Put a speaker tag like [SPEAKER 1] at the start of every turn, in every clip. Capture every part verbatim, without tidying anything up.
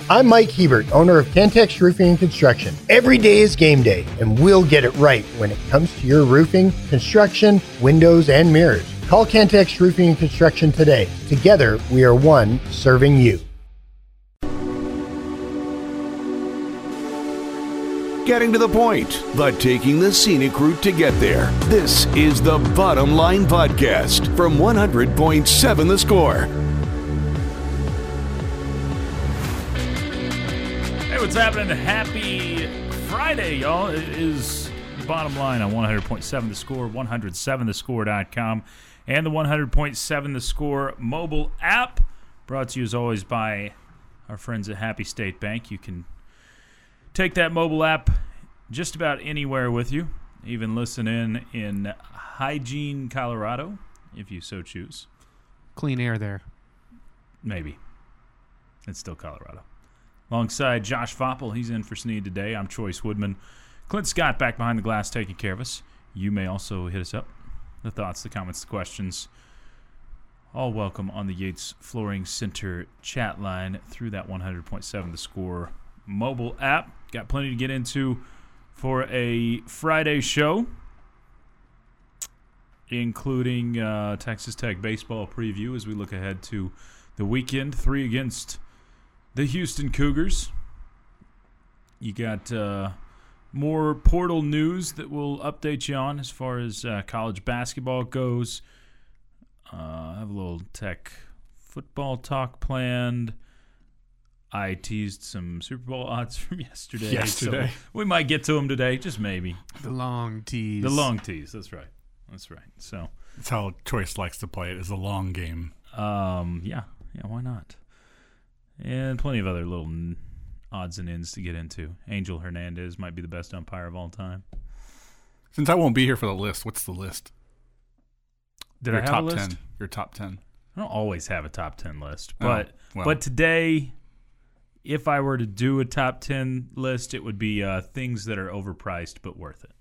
[SPEAKER 1] I'm Mike Hebert, owner of Cantex Roofing and Construction. Every day is game day, and we'll get it right when it comes to your roofing, construction, windows, and mirrors. Call Cantex Roofing and Construction today. Together, we are one serving you.
[SPEAKER 2] Getting to the point, but taking the scenic route to get there. This is the Bottom Line Podcast from one hundred point seven The Score.
[SPEAKER 3] Hey, what's happening? Happy Friday, y'all. It is Bottom Line on one hundred point seven The Score, one oh seven the score dot com, and the one hundred point seven The Score mobile app. Brought to you, as always, by our friends at Happy State Bank. You can take that mobile app just about anywhere with you. Even listen in in Hygiene, Colorado, if you so choose.
[SPEAKER 4] Clean air there.
[SPEAKER 3] Maybe. It's still Colorado. Alongside Josh Foppel, he's in for Sneed today. I'm Choice Woodman. Clint Scott back behind the glass taking care of us. You may also hit us up. The thoughts, the comments, the questions, all welcome on the Yates Flooring Center chat line through that one hundred point seven The Score mobile app. Got plenty to get into for a Friday show, including uh, Texas Tech baseball preview as we look ahead to the weekend. Three against the Houston Cougars. You got uh, more portal news that we'll update you on as far as uh, college basketball goes. Uh, I have a little Tech football talk planned. I teased some Super Bowl odds from yesterday.
[SPEAKER 5] Yesterday.
[SPEAKER 3] So we might get to them today, just maybe.
[SPEAKER 4] The long tease.
[SPEAKER 3] The long tease, that's right. That's right. So
[SPEAKER 5] That's how Choice likes to play it, is a long game.
[SPEAKER 3] Um, yeah, yeah, why not? And plenty of other little n- odds and ends to get into. Angel Hernandez might be the best umpire of all time.
[SPEAKER 5] Since I won't be here for the list, what's the list?
[SPEAKER 3] Did
[SPEAKER 5] Your
[SPEAKER 3] I have
[SPEAKER 5] top
[SPEAKER 3] a list?
[SPEAKER 5] ten. Your top ten.
[SPEAKER 3] I don't always have a top ten list,
[SPEAKER 5] Oh,
[SPEAKER 3] but
[SPEAKER 5] well.
[SPEAKER 3] but today, if I were to do a top ten list, it would be uh, things that are overpriced but worth it.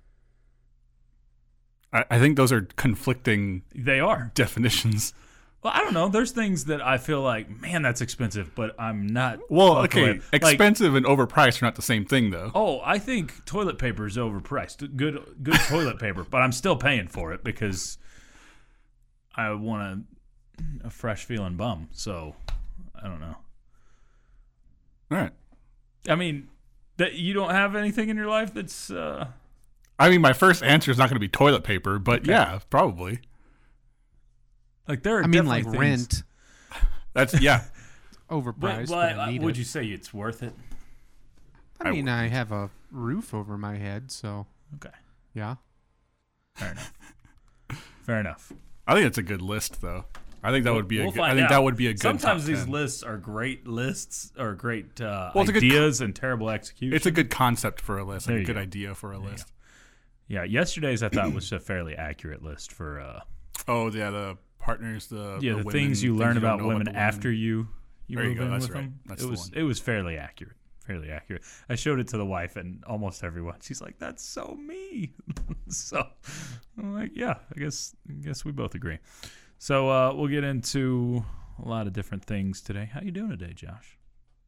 [SPEAKER 5] I, I think those are conflicting
[SPEAKER 3] They are.
[SPEAKER 5] definitions.
[SPEAKER 3] Well, I don't know. There's things that I feel like, man, that's expensive, but I'm not.
[SPEAKER 5] Well,
[SPEAKER 3] fucking
[SPEAKER 5] okay,
[SPEAKER 3] with. Like,
[SPEAKER 5] expensive and overpriced are not the same thing, though.
[SPEAKER 3] oh, I think toilet paper is overpriced. Good, good toilet paper, but I'm still paying for it because I want a, a fresh feeling bum. So I don't know.
[SPEAKER 5] All right.
[SPEAKER 3] I mean, that you don't have anything in your life that's. Uh,
[SPEAKER 5] I mean, my first answer is not going to be toilet paper, but
[SPEAKER 3] Okay.
[SPEAKER 5] yeah, probably.
[SPEAKER 3] like there are
[SPEAKER 4] I mean,
[SPEAKER 3] definitely
[SPEAKER 4] like
[SPEAKER 3] things-
[SPEAKER 4] rent.
[SPEAKER 5] That's yeah.
[SPEAKER 4] Overpriced.
[SPEAKER 3] But,
[SPEAKER 4] But,
[SPEAKER 3] but,
[SPEAKER 4] I need
[SPEAKER 3] would
[SPEAKER 4] it.
[SPEAKER 3] you say it's worth it?
[SPEAKER 4] I
[SPEAKER 5] I
[SPEAKER 4] mean, I have a roof over my head, so
[SPEAKER 3] Okay,
[SPEAKER 4] yeah.
[SPEAKER 3] fair enough. Fair enough.
[SPEAKER 5] I think it's a good list, though. I think that would be a
[SPEAKER 3] We'll
[SPEAKER 5] good. I
[SPEAKER 3] find
[SPEAKER 5] think
[SPEAKER 3] out.
[SPEAKER 5] that would be a good.
[SPEAKER 3] Sometimes
[SPEAKER 5] top
[SPEAKER 3] these
[SPEAKER 5] ten.
[SPEAKER 3] lists are great lists or great uh,
[SPEAKER 5] Well, it's a good
[SPEAKER 3] ideas and terrible execution.
[SPEAKER 5] It's a good concept for a list, like
[SPEAKER 3] There
[SPEAKER 5] a
[SPEAKER 3] you
[SPEAKER 5] good
[SPEAKER 3] go.
[SPEAKER 5] idea for a
[SPEAKER 3] There you
[SPEAKER 5] list.
[SPEAKER 3] Yeah, yesterday's I thought was a fairly accurate list for uh,
[SPEAKER 5] Oh yeah, the partners, the
[SPEAKER 3] yeah
[SPEAKER 5] the
[SPEAKER 3] the
[SPEAKER 5] women,
[SPEAKER 3] things you learn
[SPEAKER 5] don't
[SPEAKER 3] about
[SPEAKER 5] know
[SPEAKER 3] women
[SPEAKER 5] the
[SPEAKER 3] after you you
[SPEAKER 5] There you
[SPEAKER 3] move
[SPEAKER 5] go,
[SPEAKER 3] in
[SPEAKER 5] that's
[SPEAKER 3] with
[SPEAKER 5] right.
[SPEAKER 3] them.
[SPEAKER 5] That's
[SPEAKER 3] it
[SPEAKER 5] the
[SPEAKER 3] was
[SPEAKER 5] one.
[SPEAKER 3] it was fairly accurate, fairly accurate. I showed it to the wife and almost everyone. She's like, "That's so me." So I'm like, "Yeah, I guess I guess we both agree." So uh, we'll get into a lot of different things today. How you doing today, Josh?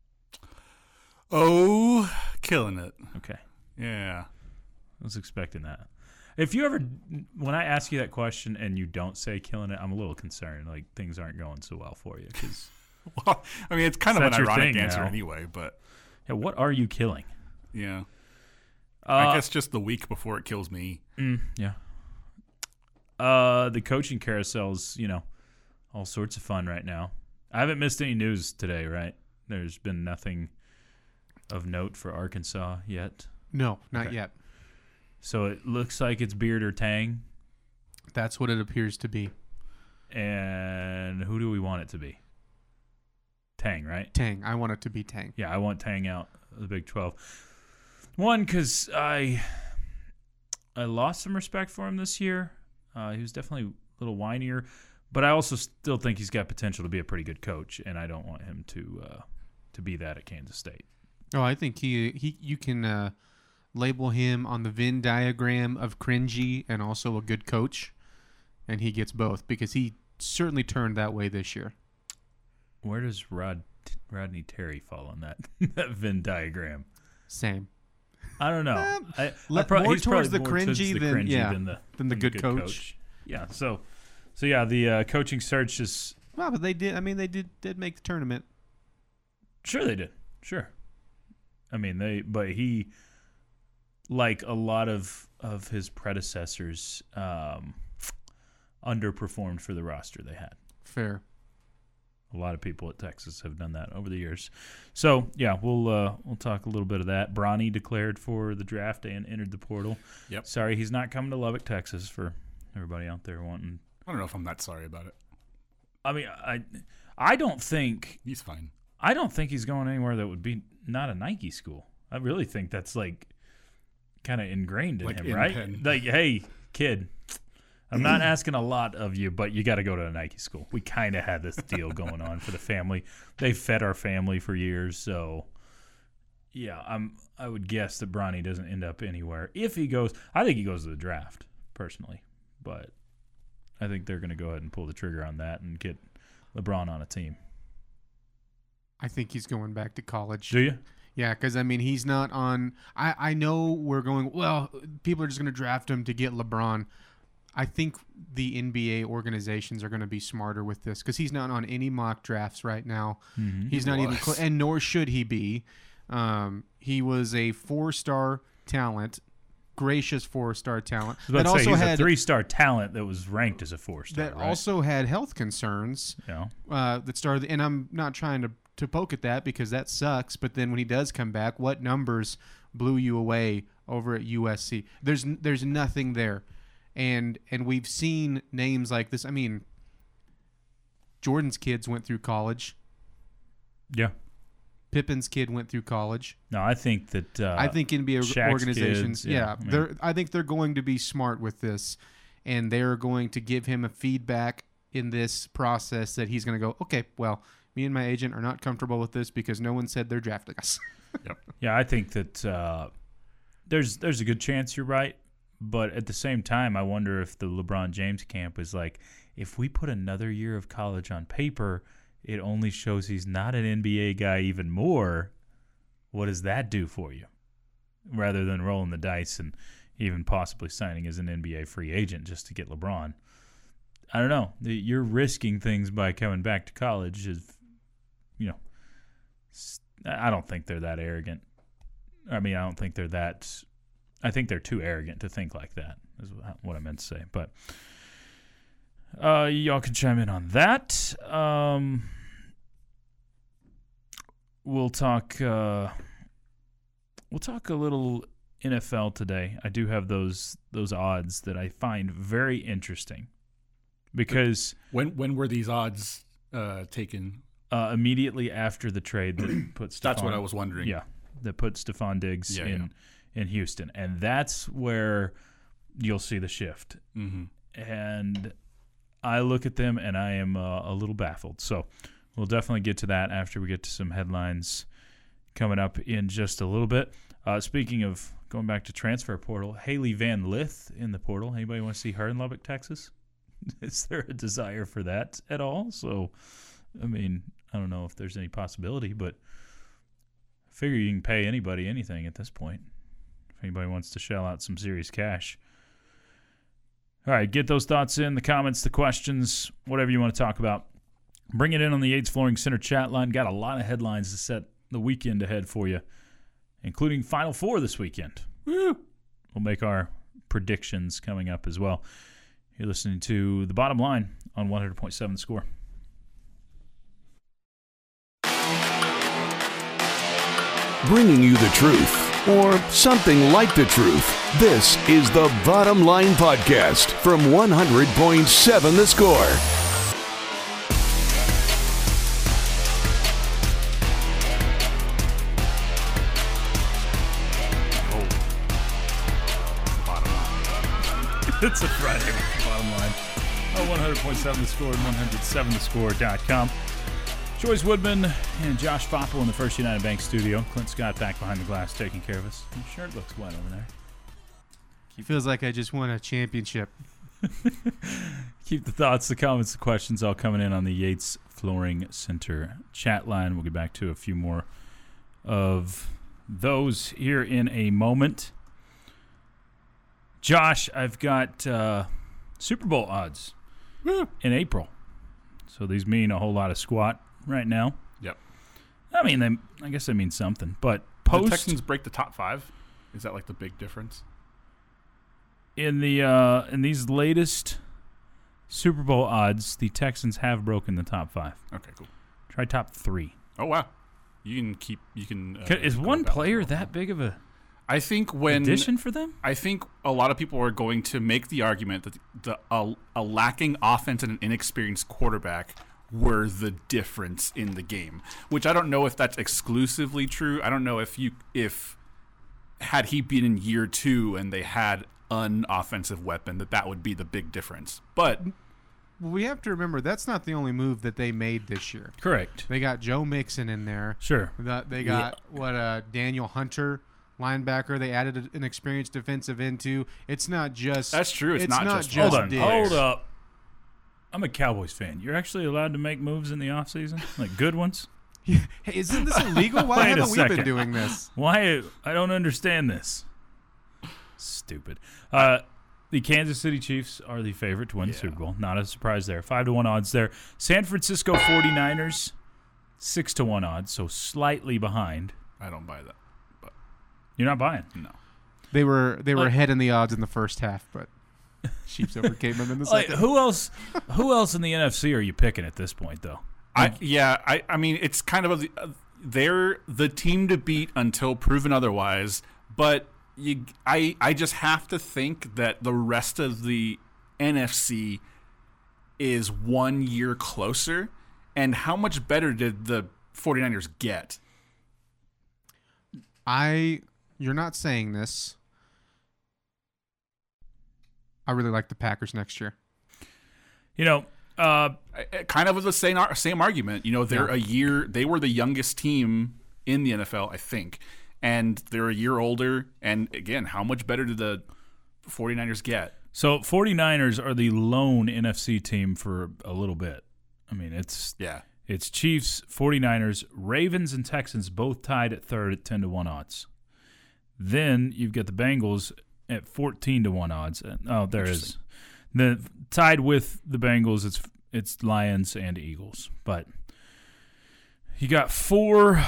[SPEAKER 5] Oh, killing it.
[SPEAKER 3] Okay.
[SPEAKER 5] Yeah.
[SPEAKER 3] I was expecting that. If you ever, when I ask you that question and you don't say killing it, I'm a little concerned. Like things aren't going so well for you. Because
[SPEAKER 5] Well, I mean, it's kind of
[SPEAKER 3] That's
[SPEAKER 5] an
[SPEAKER 3] your
[SPEAKER 5] ironic
[SPEAKER 3] thing
[SPEAKER 5] answer
[SPEAKER 3] now.
[SPEAKER 5] anyway, but
[SPEAKER 3] yeah, what are you killing?
[SPEAKER 5] yeah.
[SPEAKER 3] Uh,
[SPEAKER 5] I guess just the week before it kills me.
[SPEAKER 3] mm, yeah. Uh, the coaching carousel's, you know, all sorts of fun right now. I haven't missed any news today, right? There's been nothing of note for Arkansas yet.
[SPEAKER 4] No, not
[SPEAKER 3] Okay.
[SPEAKER 4] yet.
[SPEAKER 3] So it looks like it's Beard or Tang.
[SPEAKER 4] That's what it appears to be.
[SPEAKER 3] And who do we want it to be? Tang, right?
[SPEAKER 4] Tang. I want it to be Tang.
[SPEAKER 3] Yeah, I want Tang out of the Big twelve. One, because I I lost some respect for him this year. Uh, he was definitely a little whinier, but I also still think he's got potential to be a pretty good coach, and I don't want him to uh, to be that at Kansas State.
[SPEAKER 4] Oh, I think he he you can uh, label him on the Venn diagram of cringy and also a good coach, and he gets both because he certainly turned that way this year.
[SPEAKER 3] Where does Rod Rodney Terry fall on that that Venn diagram?
[SPEAKER 4] Same.
[SPEAKER 3] I don't know.
[SPEAKER 4] Uh,
[SPEAKER 3] I,
[SPEAKER 4] le-
[SPEAKER 3] I pro-
[SPEAKER 4] more
[SPEAKER 3] he's
[SPEAKER 4] towards
[SPEAKER 3] probably
[SPEAKER 4] the
[SPEAKER 3] more towards
[SPEAKER 4] cringy
[SPEAKER 3] the
[SPEAKER 4] than-
[SPEAKER 3] cringy
[SPEAKER 4] yeah,
[SPEAKER 3] than the
[SPEAKER 4] than the good coach.
[SPEAKER 3] Yeah. So, so yeah, the uh, coaching search is
[SPEAKER 4] Well, but they did. I mean, they did did make the tournament.
[SPEAKER 3] sure they did. Sure. I mean they, but he, like a lot of of his predecessors, um, underperformed for the roster they had.
[SPEAKER 4] Fair.
[SPEAKER 3] A lot of people at Texas have done that over the years. So yeah, we'll uh, we'll talk a little bit of that. Bronny declared for the draft and entered the portal.
[SPEAKER 5] Yep.
[SPEAKER 3] Sorry, he's not coming to Lubbock, Texas. For everybody out there wanting,
[SPEAKER 5] I don't know if I'm that sorry about it.
[SPEAKER 3] I mean, I I don't think
[SPEAKER 5] He's fine.
[SPEAKER 3] I don't think he's going anywhere that would be not a Nike school. I really think that's like kind of ingrained in
[SPEAKER 5] Like
[SPEAKER 3] him,
[SPEAKER 5] in
[SPEAKER 3] right?
[SPEAKER 5] Penn.
[SPEAKER 3] Like, hey, kid, I'm not asking a lot of you, but you got to go to a Nike school. We kind of had this deal going on for the family. They fed our family for years, so yeah, I'm. I would guess that Bronny doesn't end up anywhere. If he goes, I think he goes to the draft personally, but I think they're going to go ahead and pull the trigger on that and get LeBron on a team.
[SPEAKER 4] I think he's going back to college.
[SPEAKER 3] Do you?
[SPEAKER 4] Yeah, because, I mean, he's not on – I I know we're going, well, people are just going to draft him to get LeBron. I think the N B A organizations are going to be smarter with this because he's not on any mock drafts right now.
[SPEAKER 3] Mm-hmm.
[SPEAKER 4] He's not even
[SPEAKER 5] was.
[SPEAKER 4] cl- – and nor should he be. Um, he was a four-star talent, gracious four-star talent.
[SPEAKER 3] I was about
[SPEAKER 4] that
[SPEAKER 3] to say,
[SPEAKER 4] also
[SPEAKER 3] he's
[SPEAKER 4] had
[SPEAKER 3] a three-star talent that was ranked as a four-star.
[SPEAKER 4] that
[SPEAKER 3] right?
[SPEAKER 4] also had health concerns.
[SPEAKER 3] you know,
[SPEAKER 4] Uh, that started, and I'm not trying to, to poke at that because that sucks. But then when he does come back, what numbers blew you away over at U S C? There's there's nothing there, and and we've seen names like this. I mean, Jordan's kids went through college.
[SPEAKER 3] yeah.
[SPEAKER 4] Pippen's kid went through college.
[SPEAKER 3] No, I think that uh,
[SPEAKER 4] I think N B A
[SPEAKER 3] Shaq's
[SPEAKER 4] organizations,
[SPEAKER 3] kids, yeah,
[SPEAKER 4] yeah,
[SPEAKER 3] I mean-
[SPEAKER 4] they're. I think they're going to be smart with this, and they're going to give him a feedback in this process that he's going to go, okay, well, me and my agent are not comfortable with this because no one said they're drafting us.
[SPEAKER 3] Yeah, I think that uh, there's there's a good chance you're right, but at the same time, I wonder if the LeBron James camp is like, if we put another year of college on paper, it only shows he's not an N B A guy even more. What does that do for you? Rather than rolling the dice and even possibly signing as an N B A free agent just to get LeBron. I don't know. You're risking things by coming back to college. Is, you know, I don't think they're that arrogant. I mean, I don't think they're that. I think they're too arrogant to think like that, is what I meant to say. But uh, y'all can chime in on that. Um, we'll talk. Uh, we'll talk a little N F L today. I do have those those odds that I find very interesting because
[SPEAKER 5] When when were these odds uh, taken?
[SPEAKER 3] uh, immediately after the trade that put Stephon,
[SPEAKER 5] That's what I was wondering.
[SPEAKER 3] Yeah, that put Stephon Diggs
[SPEAKER 5] Yeah,
[SPEAKER 3] in in Houston, and that's where you'll see the shift.
[SPEAKER 5] Mm-hmm.
[SPEAKER 3] And I look at them, and I am uh, a little baffled. So we'll definitely get to that after we get to some headlines coming up in just a little bit. Uh, speaking of going back to transfer portal, Haley Van Lith in the portal. Anybody want to see her in Lubbock, Texas? Is there a desire for that at all? So, I mean, I don't know if there's any possibility, but I figure you can pay anybody anything at this point if anybody wants to shell out some serious cash. All right, get those thoughts in, the comments, the questions, whatever you want to talk about. Bring it in on the Yates Flooring Center chat line. Got a lot of headlines to set the weekend ahead for you, including Final Four this weekend. Woo! We'll make our predictions coming up as well. You're listening to The Bottom Line on one hundred point seven The Score.
[SPEAKER 2] Bringing you the truth, or something like the truth. This is the Bottom Line Podcast from one hundred point seven The Score.
[SPEAKER 3] It's a Friday with The Bottom Line on one hundred point seven The Score and one oh seven the score dot com. Joyce Woodman and Josh Foppel in the First United Bank studio. Clint Scott back behind the glass taking care of us. Your shirt looks wet over there.
[SPEAKER 4] It feels like I just won a championship.
[SPEAKER 3] Keep the thoughts, the comments, the questions all coming in on the Yates Flooring Center chat line. We'll get back to a few more of those here in a moment. Josh, I've got uh, Super Bowl odds Woo. in April. So these mean a whole lot of squat right now.
[SPEAKER 5] Yep.
[SPEAKER 3] I mean, they, I guess they mean something. But post
[SPEAKER 5] the Texans break the top five. Is that like the big difference?
[SPEAKER 3] In the uh, in these latest Super Bowl odds, the Texans have broken the top five.
[SPEAKER 5] Okay, cool.
[SPEAKER 3] Try top three.
[SPEAKER 5] Oh wow, you can keep you can. Uh,
[SPEAKER 3] Is one player that big of a
[SPEAKER 5] I think when
[SPEAKER 3] addition for them?
[SPEAKER 5] I think a lot of people are going to make the argument that the a, a lacking offense and an inexperienced quarterback were the difference in the game. Which I don't know if that's exclusively true. I don't know if you if had he been in year two and they had an offensive weapon, that that would be the big difference. But
[SPEAKER 4] well, we have to remember that's not the only move that they made this year.
[SPEAKER 3] Correct.
[SPEAKER 4] They got Joe Mixon in there.
[SPEAKER 3] Sure.
[SPEAKER 4] The, they got yeah. what uh, Daniel Hunter, linebacker. They added a, an experienced defensive into. It's not just.
[SPEAKER 5] That's true. It's,
[SPEAKER 4] it's
[SPEAKER 5] not,
[SPEAKER 4] not
[SPEAKER 5] just.
[SPEAKER 4] just
[SPEAKER 3] hold on.
[SPEAKER 4] Diggs.
[SPEAKER 3] Hold up. I'm a Cowboys fan. You're actually allowed to make moves in the offseason? Like good ones?
[SPEAKER 4] Hey, isn't this illegal? Why
[SPEAKER 3] Wait a
[SPEAKER 4] haven't we
[SPEAKER 3] second.
[SPEAKER 4] been doing this?
[SPEAKER 3] Why? I don't understand this. Stupid. Uh, the Kansas City Chiefs are the favorite to win
[SPEAKER 5] Yeah.
[SPEAKER 3] the Super Bowl. Not a surprise there. Five to one odds there. San Francisco forty-niners, six to one odds, so slightly behind.
[SPEAKER 5] I don't buy that. But
[SPEAKER 3] You're not buying?
[SPEAKER 5] no.
[SPEAKER 4] They were they were
[SPEAKER 3] Like-
[SPEAKER 4] ahead in the odds in the first half, but Chiefs overcame them in the
[SPEAKER 3] Like,
[SPEAKER 4] second.
[SPEAKER 3] who else? Who else in the N F C are you picking at this point, though?
[SPEAKER 5] I yeah. I I mean, it's kind of a, uh, they're the team to beat until proven otherwise. But you, I I just have to think that the rest of the N F C is one year closer. And how much better did the forty-niners get?
[SPEAKER 4] I you're not saying this. I really like the Packers next year.
[SPEAKER 3] You know, uh,
[SPEAKER 5] I- I- Kind of the same ar- same argument. You know, they're
[SPEAKER 4] Yeah.
[SPEAKER 5] a year. They were the youngest team in the N F L, I think, and they're a year older. And again, how much better did the forty-niners get?
[SPEAKER 3] so forty-niners are the lone N F C team for a little bit. I mean, it's
[SPEAKER 5] Yeah.
[SPEAKER 3] it's Chiefs, forty-niners, Ravens, and Texans both tied at third at ten to one odds. Then you've got the Bengals at fourteen to one odds. Oh, there is. The tied with the Bengals, it's it's Lions and Eagles. But you got four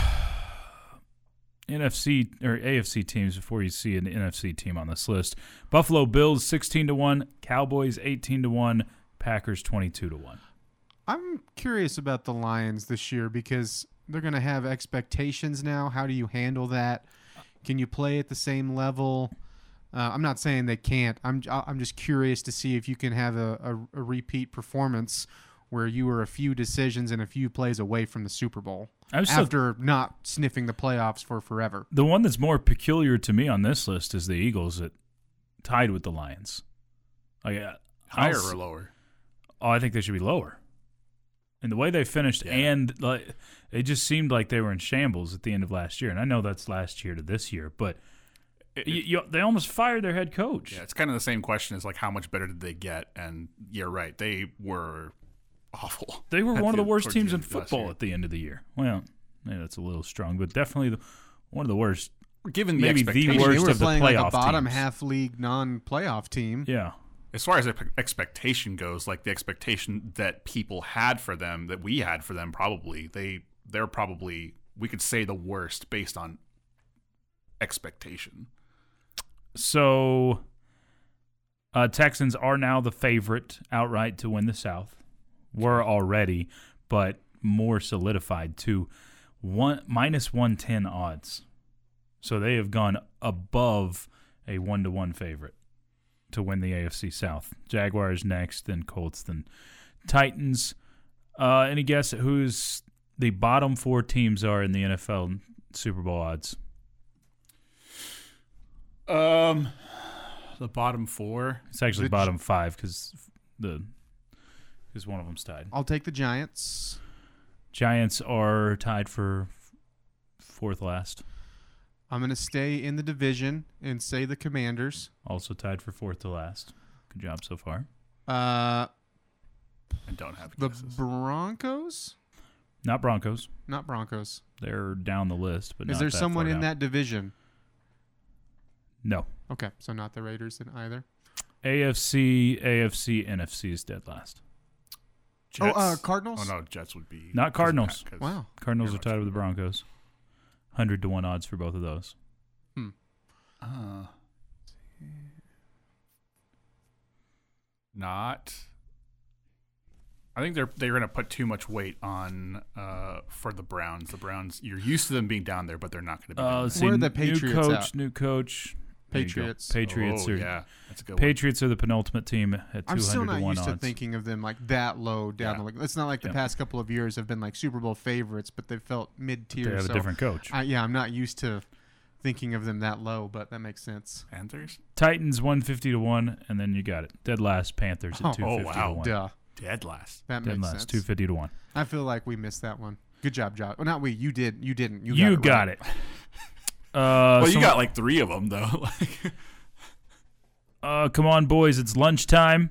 [SPEAKER 3] N F C or A F C teams before you see an N F C team on this list. Buffalo Bills sixteen to one, Cowboys eighteen to one, Packers twenty-two to one.
[SPEAKER 4] I'm curious about the Lions this year because they're going to have expectations now. How do you handle that? Can you play at the same level? Uh, I'm not saying they can't. I'm I'm just curious to see if you can have a, a, a repeat performance where you were a few decisions and a few plays away from the Super Bowl
[SPEAKER 3] I'm still-
[SPEAKER 4] after not sniffing the playoffs for forever.
[SPEAKER 3] The one that's more peculiar to me on this list is the Eagles that tied with the Lions. Like, uh,
[SPEAKER 5] Higher
[SPEAKER 3] I'll-
[SPEAKER 5] or lower?
[SPEAKER 3] Oh, I think they should be lower. And the way they finished,
[SPEAKER 5] Yeah.
[SPEAKER 3] and like, it just seemed like they were in shambles at the end of last year. And I know that's last year to this year, but
[SPEAKER 5] It-
[SPEAKER 3] you, you, they almost fired their head coach.
[SPEAKER 5] Yeah, it's kind of the same question as like how much better did they get? And you're right, they were awful.
[SPEAKER 3] They were
[SPEAKER 5] at
[SPEAKER 3] one of the worst
[SPEAKER 5] towards
[SPEAKER 3] teams
[SPEAKER 5] the
[SPEAKER 3] in
[SPEAKER 5] end of last
[SPEAKER 3] football
[SPEAKER 5] year.
[SPEAKER 3] at the end of the year. Well, maybe that's a little strong, but definitely the, one of the worst.
[SPEAKER 5] Given the
[SPEAKER 3] maybe the
[SPEAKER 5] expectations,
[SPEAKER 3] worst
[SPEAKER 4] they were
[SPEAKER 3] of the
[SPEAKER 4] playing like a
[SPEAKER 3] playoff
[SPEAKER 4] bottom
[SPEAKER 3] teams.
[SPEAKER 4] half league non-playoff team.
[SPEAKER 3] Yeah.
[SPEAKER 5] as far as ex- expectation goes, like the expectation that people had for them, that we had for them, probably they they're probably we could say the worst based on expectation.
[SPEAKER 3] So, uh, Texans are now the favorite outright to win the South. Were already, but more solidified to one minus one ten odds. So they have gone above a one to one favorite to win the A F C South. Jaguars next, then Colts, then Titans. Uh, any guess at who's the bottom four teams are in the N F L Super Bowl odds?
[SPEAKER 5] Um, the bottom four.
[SPEAKER 3] It's actually
[SPEAKER 4] The-
[SPEAKER 3] bottom five because the because one of them's tied.
[SPEAKER 4] I'll take the Giants.
[SPEAKER 3] Giants are tied for f- fourth last.
[SPEAKER 4] I'm going to stay in the division and say the Commanders.
[SPEAKER 3] Also tied for fourth to last. Good job so far.
[SPEAKER 4] Uh,
[SPEAKER 5] I don't have
[SPEAKER 4] the
[SPEAKER 5] guesses.
[SPEAKER 4] Broncos.
[SPEAKER 3] Not Broncos.
[SPEAKER 4] Not Broncos.
[SPEAKER 3] They're down the list, but
[SPEAKER 4] Is
[SPEAKER 3] not
[SPEAKER 4] there
[SPEAKER 3] that
[SPEAKER 4] someone
[SPEAKER 3] far
[SPEAKER 4] in
[SPEAKER 3] down.
[SPEAKER 4] that division?
[SPEAKER 3] No.
[SPEAKER 4] Okay, so not the Raiders then either.
[SPEAKER 3] A F C, A F C, N F C is dead last.
[SPEAKER 5] Jets.
[SPEAKER 4] Oh, uh, Cardinals?
[SPEAKER 5] Oh, no, Jets would be.
[SPEAKER 3] Not Cardinals.
[SPEAKER 5] 'cause-
[SPEAKER 4] Wow.
[SPEAKER 3] Cardinals are
[SPEAKER 5] Very
[SPEAKER 3] tied
[SPEAKER 5] much
[SPEAKER 3] with the Broncos. one hundred to one odds for both of those.
[SPEAKER 5] Uh, not. I think they're they're going to put too much weight on uh, for the Browns. The Browns, you're used to them being down there, but they're not going to be.
[SPEAKER 3] Uh,
[SPEAKER 5] down
[SPEAKER 3] let's
[SPEAKER 5] there.
[SPEAKER 3] see,
[SPEAKER 4] Where are the
[SPEAKER 3] new
[SPEAKER 4] Patriots
[SPEAKER 3] coach,
[SPEAKER 4] at?
[SPEAKER 3] new coach. There you go.
[SPEAKER 4] Patriots.
[SPEAKER 3] Patriots
[SPEAKER 5] oh,
[SPEAKER 3] are
[SPEAKER 5] yeah, that's a good
[SPEAKER 3] Patriots are the penultimate team at
[SPEAKER 4] I'm
[SPEAKER 3] two
[SPEAKER 4] still
[SPEAKER 3] hundred
[SPEAKER 4] not
[SPEAKER 3] to one
[SPEAKER 4] used
[SPEAKER 3] odds.
[SPEAKER 4] to thinking of them like that low down.
[SPEAKER 5] Yeah.
[SPEAKER 4] The, like, it's not like the
[SPEAKER 3] Yeah.
[SPEAKER 4] past couple of years have been like Super Bowl favorites, but they felt mid-tier.
[SPEAKER 3] They have
[SPEAKER 4] so
[SPEAKER 3] a different coach.
[SPEAKER 4] I, yeah, I'm not used to thinking of them that low, but that makes sense.
[SPEAKER 5] one. Panthers.
[SPEAKER 3] Titans one fifty to one, and then you got it. Dead last Panthers at
[SPEAKER 4] Oh,
[SPEAKER 3] two fifty
[SPEAKER 5] wow.
[SPEAKER 3] to one.
[SPEAKER 4] Duh.
[SPEAKER 5] Dead last.
[SPEAKER 4] That
[SPEAKER 3] Dead
[SPEAKER 4] makes
[SPEAKER 3] last
[SPEAKER 4] sense.
[SPEAKER 3] two fifty to one.
[SPEAKER 4] I feel like we missed that one. Good job, Josh. Well, not we. You did. You didn't. You,
[SPEAKER 3] You,
[SPEAKER 4] got,
[SPEAKER 3] got,
[SPEAKER 4] it.
[SPEAKER 3] it. Uh,
[SPEAKER 5] well, you
[SPEAKER 3] some-
[SPEAKER 5] got like three of them though. Like,
[SPEAKER 3] Uh, come on, boys! It's lunchtime.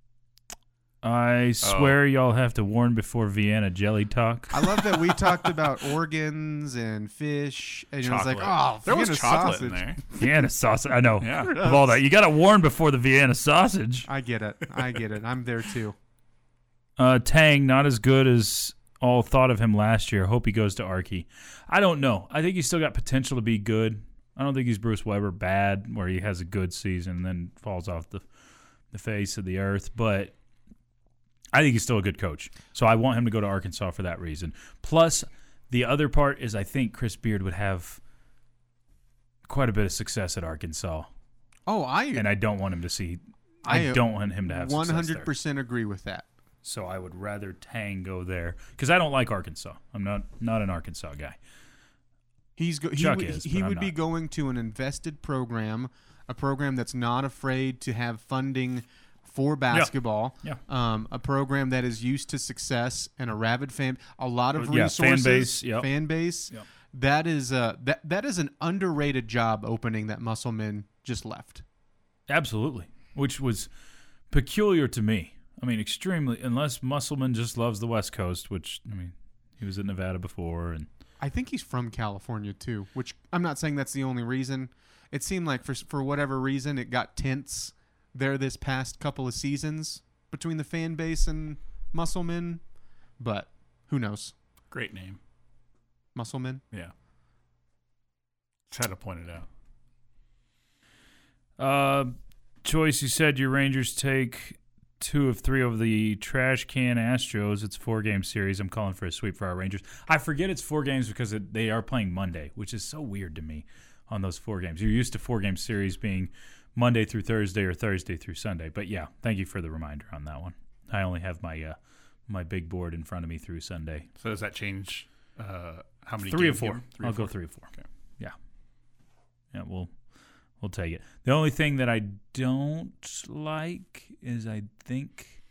[SPEAKER 3] I
[SPEAKER 5] Oh.
[SPEAKER 3] swear y'all have to warn before Vienna jelly talk.
[SPEAKER 4] I love that we talked about organs and fish, and it was like,
[SPEAKER 5] chocolate.
[SPEAKER 4] oh,
[SPEAKER 5] there was
[SPEAKER 4] Vienna
[SPEAKER 5] chocolate
[SPEAKER 4] sausage.
[SPEAKER 5] in there.
[SPEAKER 3] Vienna sausage. I know.
[SPEAKER 5] Yeah.
[SPEAKER 3] Of all that, you got to warn before the Vienna sausage.
[SPEAKER 4] I get it. I get it. I'm there too.
[SPEAKER 3] Uh, Tang, not as good as all thought of him last year. Hope he goes to Archie. I don't know. I think he's still got potential to be good. I don't think he's Bruce Weber bad, where he has a good season and then falls off the the face of the earth. But I think he's still a good coach. So I want him to go to Arkansas for that reason. Plus, the other part is I think Chris Beard would have quite a bit of success at Arkansas.
[SPEAKER 4] Oh, I
[SPEAKER 3] And I don't want him to see I,
[SPEAKER 4] I
[SPEAKER 3] don't want him to have
[SPEAKER 4] one
[SPEAKER 3] success
[SPEAKER 4] hundred
[SPEAKER 3] there.
[SPEAKER 4] percent agree with that.
[SPEAKER 3] So I would rather Tang go there because I don't like Arkansas. I'm not not an Arkansas guy.
[SPEAKER 4] He's go- he
[SPEAKER 3] Chuck
[SPEAKER 4] would,
[SPEAKER 3] is,
[SPEAKER 4] he
[SPEAKER 3] but I'm
[SPEAKER 4] would be
[SPEAKER 3] not.
[SPEAKER 4] going to an invested program, a program that's not afraid to have funding for basketball.
[SPEAKER 3] Yeah.
[SPEAKER 4] Um, a program that is used to success and a rabid fan, a lot of
[SPEAKER 3] Yeah, fan
[SPEAKER 4] resources,
[SPEAKER 3] base, yep.
[SPEAKER 4] fan base.
[SPEAKER 3] Yep.
[SPEAKER 4] That is uh that that is an underrated job opening that Musselman just left.
[SPEAKER 3] Absolutely, which was peculiar to me. I mean, extremely. Unless Musselman just loves the West Coast, which I mean, he was in Nevada before, and
[SPEAKER 4] I think he's from California too, which I'm not saying that's the only reason. It seemed like for for whatever reason it got tense there this past couple of seasons between the fan base and Musselman, but who knows?
[SPEAKER 5] Great name.
[SPEAKER 4] Musselman.
[SPEAKER 5] Yeah. Just had to point it out.
[SPEAKER 3] Uh, Choice, you said your Rangers take two of three over the trash can Astros. It's a four-game series. I'm calling for a sweep for our Rangers. I forget it's four games because it, they are playing Monday, which is so weird to me on those four games. You're used to four-game series being Monday through Thursday or Thursday through Sunday. But, yeah, thank you for the reminder on that one. I only have my uh, my big board in front of me through Sunday.
[SPEAKER 5] So does that change uh, how many?
[SPEAKER 3] Three or
[SPEAKER 5] games
[SPEAKER 3] four.
[SPEAKER 5] you- Three
[SPEAKER 3] I'll
[SPEAKER 5] or four.
[SPEAKER 3] go three or four.
[SPEAKER 5] Okay.
[SPEAKER 3] Yeah. Yeah, we'll we'll take it. The only thing that I don't like is I think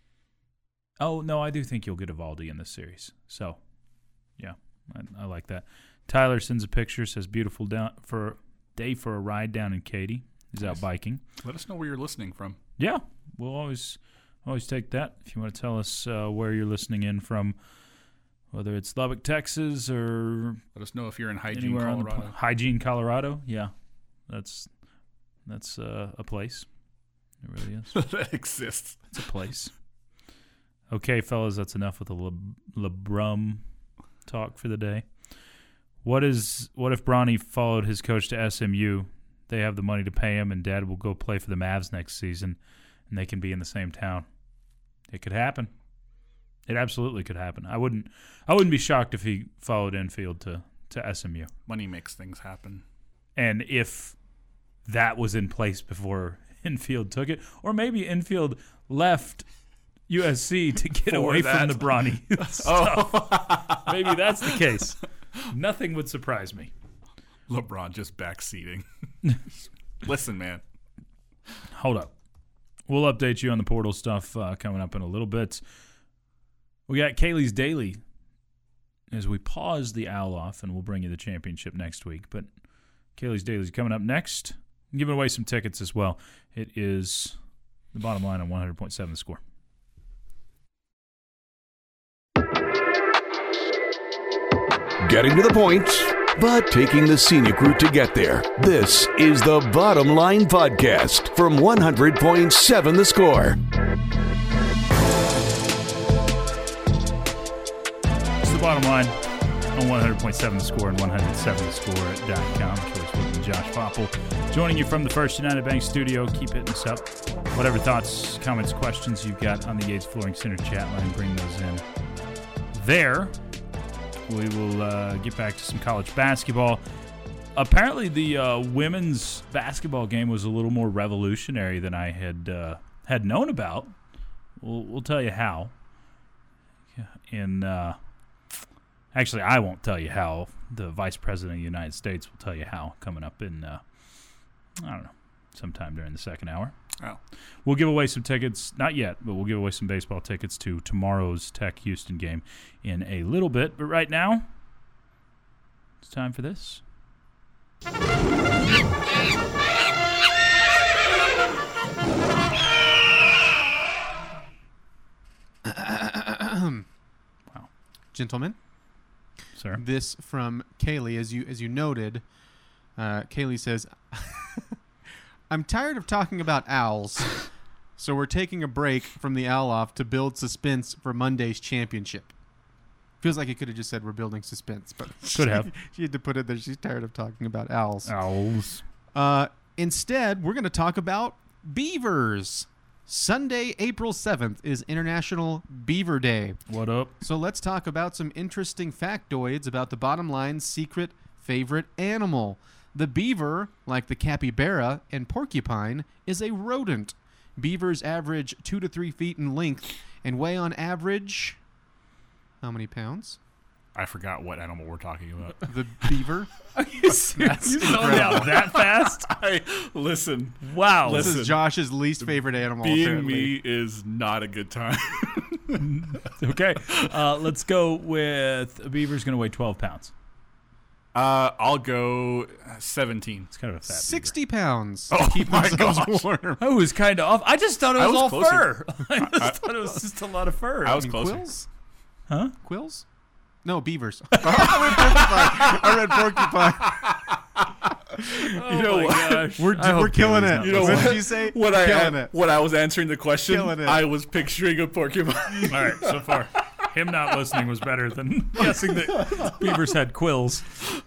[SPEAKER 3] Oh, no, I do think you'll get Evaldi in this series. So, yeah, I, I like that. Tyler sends a picture, says beautiful down for day for a ride down in Katy. He's out
[SPEAKER 5] Nice.
[SPEAKER 3] biking.
[SPEAKER 5] Let us know where you're listening from.
[SPEAKER 3] Yeah, we'll always always take that. If you want to tell us uh, where you're listening in from, whether it's Lubbock, Texas, or
[SPEAKER 5] Let us know if you're in Hygiene,
[SPEAKER 3] anywhere on the
[SPEAKER 5] Colorado.
[SPEAKER 3] pl- Hygiene, Colorado. Yeah, that's that's uh, a place. It really is.
[SPEAKER 5] that exists.
[SPEAKER 3] It's a place. Okay, fellas, that's enough with the Le- LeBrum talk for the day. What is what if Bronny followed his coach to S M U? They have the money to pay him, and Dad will go play for the Mavs next season, and they can be in the same town. It could happen. It absolutely could happen. I wouldn't. I wouldn't be shocked if he followed Infield to, to S M U.
[SPEAKER 5] Money makes things happen.
[SPEAKER 3] And if that was in place before Infield took it, or maybe Infield left U S C to get
[SPEAKER 5] For
[SPEAKER 3] away from
[SPEAKER 5] that.
[SPEAKER 3] the Bronny stuff. Maybe that's the case. Nothing would surprise me.
[SPEAKER 5] LeBron just backseating. Listen, man.
[SPEAKER 3] Hold up. We'll update you on the portal stuff uh, coming up in a little bit. We got Kaylee's Daily as we pause the owl off, and we'll bring you the championship next week. But Kaylee's Daily is coming up next. I'm giving away some tickets as well. It is the bottom line on one hundred point seven The Score.
[SPEAKER 2] Getting to the point, but taking the scenic route to get there. This is the Bottom Line Podcast from one hundred point seven The Score.
[SPEAKER 3] It's the Bottom Line on one hundred point seven The Score and one oh seven the score dot com. Choice with Josh Foppel joining you from the First United Bank studio. Keep hitting us up. Whatever thoughts, comments, questions you've got on the Yates Flooring Center chat line, bring those in there. We will uh, get back to some college basketball. Apparently, the uh, women's basketball game was a little more revolutionary than I had uh, had known about. We'll, we'll tell you how. In uh, actually, I won't tell you how. The Vice President of the United States will tell you how coming up in uh, I don't know, sometime during the second hour.
[SPEAKER 5] Oh.
[SPEAKER 3] We'll give away some tickets, not yet, but we'll give away some baseball tickets to tomorrow's Tech Houston game in a little bit. But right now, it's time for this.
[SPEAKER 4] Wow. Gentlemen,
[SPEAKER 3] Sir?
[SPEAKER 4] this from Kaylee, as you as you noted, uh, Kaylee says, I'm tired of talking about owls, so we're taking a break from the owl off to build suspense for Monday's championship. Feels like it could have just said we're building suspense, but
[SPEAKER 3] Could have.
[SPEAKER 4] She, she had to put it there. She's tired of talking about owls.
[SPEAKER 3] Owls.
[SPEAKER 4] Uh, instead, we're going to talk about beavers. Sunday, April seventh is International Beaver Day.
[SPEAKER 3] What up?
[SPEAKER 4] So let's talk about some interesting factoids about the Bottom Line's secret favorite animal. The beaver, like the capybara and porcupine, is a rodent. Beavers average two to three feet in length and weigh on average, how many pounds?
[SPEAKER 5] I forgot what animal we're talking about.
[SPEAKER 4] The beaver?
[SPEAKER 3] You slowed down that fast?
[SPEAKER 5] I listen.
[SPEAKER 3] Wow.
[SPEAKER 4] This
[SPEAKER 5] Listen,
[SPEAKER 4] is Josh's least favorite animal.
[SPEAKER 5] Being
[SPEAKER 4] apparently.
[SPEAKER 5] me is not a good time.
[SPEAKER 3] Okay. Uh, let's go with a beaver's going to weigh twelve pounds.
[SPEAKER 5] Uh, I'll go seventeen.
[SPEAKER 3] It's kind of a fat
[SPEAKER 4] sixty pounds
[SPEAKER 5] Oh
[SPEAKER 4] to keep
[SPEAKER 5] my
[SPEAKER 4] themselves
[SPEAKER 5] gosh.
[SPEAKER 4] warm.
[SPEAKER 3] beaver. I was kind of off. I just thought it
[SPEAKER 5] I
[SPEAKER 3] was,
[SPEAKER 5] was
[SPEAKER 3] all
[SPEAKER 5] closer.
[SPEAKER 3] fur. I just thought it was just a lot of fur.
[SPEAKER 5] I was
[SPEAKER 4] mean,
[SPEAKER 5] closer.
[SPEAKER 4] quills?
[SPEAKER 3] Huh?
[SPEAKER 4] Quills? No, beavers. I read porcupine. I read porcupine.
[SPEAKER 5] You know
[SPEAKER 3] Oh my
[SPEAKER 5] what?
[SPEAKER 3] gosh.
[SPEAKER 4] We're,
[SPEAKER 3] I hope
[SPEAKER 4] we're killing
[SPEAKER 3] Kaylee's
[SPEAKER 4] it.
[SPEAKER 3] not
[SPEAKER 5] You know
[SPEAKER 4] what
[SPEAKER 5] what?
[SPEAKER 4] did you say?
[SPEAKER 5] When I
[SPEAKER 4] killing
[SPEAKER 5] uh,
[SPEAKER 4] it.
[SPEAKER 5] when I was answering the question,
[SPEAKER 4] Killing it.
[SPEAKER 5] I was picturing a porcupine.
[SPEAKER 3] All right, so far, him not listening was better than guessing that beavers had quills.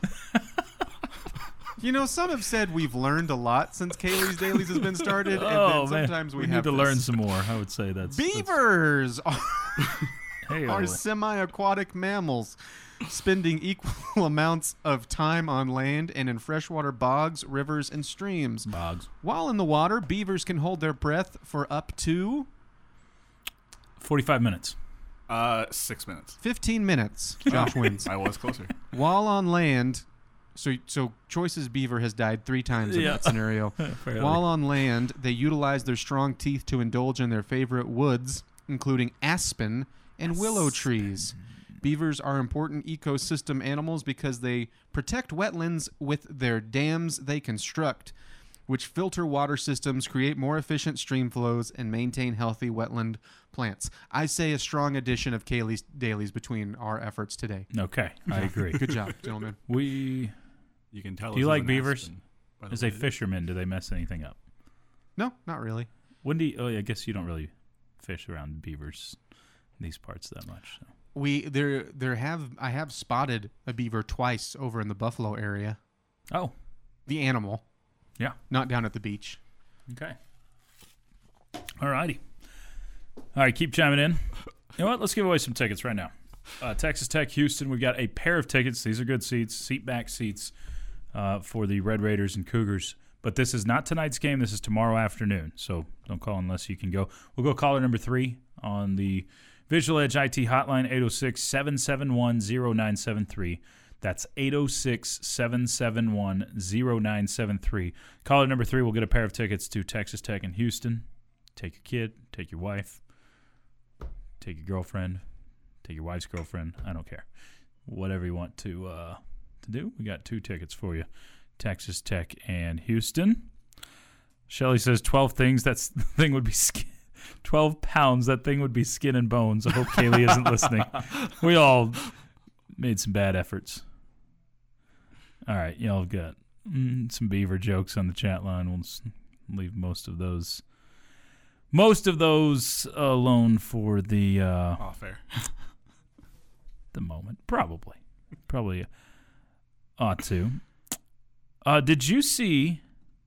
[SPEAKER 4] You know, some have said we've learned a lot since Kaylee's Dailies has been started, and
[SPEAKER 3] Oh,
[SPEAKER 4] then
[SPEAKER 3] man.
[SPEAKER 4] sometimes we,
[SPEAKER 3] we need
[SPEAKER 4] have
[SPEAKER 3] to
[SPEAKER 4] this.
[SPEAKER 3] learn some more. I would say that's
[SPEAKER 4] Beavers are,
[SPEAKER 3] That's, hey,
[SPEAKER 4] are
[SPEAKER 3] oh,
[SPEAKER 4] semi-aquatic mammals, spending equal amounts of time on land and in freshwater bogs, rivers, and streams.
[SPEAKER 3] bogs.
[SPEAKER 4] While in the water, beavers can hold their breath for up to
[SPEAKER 3] Forty-five minutes.
[SPEAKER 5] Uh, six minutes.
[SPEAKER 4] fifteen minutes. Josh wins.
[SPEAKER 5] I was closer.
[SPEAKER 4] While on land, so so Choice's beaver has died three times in
[SPEAKER 3] Yeah.
[SPEAKER 4] that scenario.
[SPEAKER 3] Fairly.
[SPEAKER 4] While on land, they utilize their strong teeth to indulge in their favorite woods, including aspen and willow trees. Beavers are important ecosystem animals because they protect wetlands with their dams they construct, which filter water systems, create more efficient stream flows, and maintain healthy wetland plants. I say a strong addition of Kaylee's Dailies between our efforts today.
[SPEAKER 3] Okay, I agree.
[SPEAKER 4] Good job, gentlemen.
[SPEAKER 3] We,
[SPEAKER 5] You can tell.
[SPEAKER 3] Do you
[SPEAKER 5] us
[SPEAKER 3] like
[SPEAKER 5] an
[SPEAKER 3] beavers?
[SPEAKER 5] aspen by the
[SPEAKER 3] as
[SPEAKER 5] way
[SPEAKER 3] a
[SPEAKER 5] it is.
[SPEAKER 3] fisherman, do they mess anything up?
[SPEAKER 4] No, not really.
[SPEAKER 3] When do you, oh, I guess you don't really fish around beavers in these parts that much. So.
[SPEAKER 4] We there there have I have spotted a beaver twice over in the Buffalo area.
[SPEAKER 3] Oh,
[SPEAKER 4] The animal,
[SPEAKER 3] yeah.
[SPEAKER 4] not down at the beach.
[SPEAKER 3] Okay. All righty. All right, keep chiming in. You know what? Let's give away some tickets right now. Uh, Texas Tech, Houston. We've got a pair of tickets. These are good seats, seat back seats uh, for the Red Raiders and Cougars. But this is not tonight's game. This is tomorrow afternoon. So don't call unless you can go. We'll go caller number three on the Visual Edge I T hotline, eight oh six, seven seven one, oh nine seven three. That's eight oh six, seven seven one, oh nine seven three. Caller number three will get a pair of tickets to Texas Tech in Houston. Take your kid, take your wife, take your girlfriend, take your wife's girlfriend. I don't care. Whatever you want to uh, to do. We got two tickets for you. Texas Tech and Houston. Shelly says twelve things. That thing would be skin. twelve pounds. That thing would be skin and bones. I hope Kaylee isn't listening. We all made some bad efforts All right, y'all got mm, some Beaver jokes on the chat line. We'll s- leave most of those, most of those alone for the uh,
[SPEAKER 5] Oh, fair.
[SPEAKER 3] the moment. Probably, probably ought to. Uh, did you see?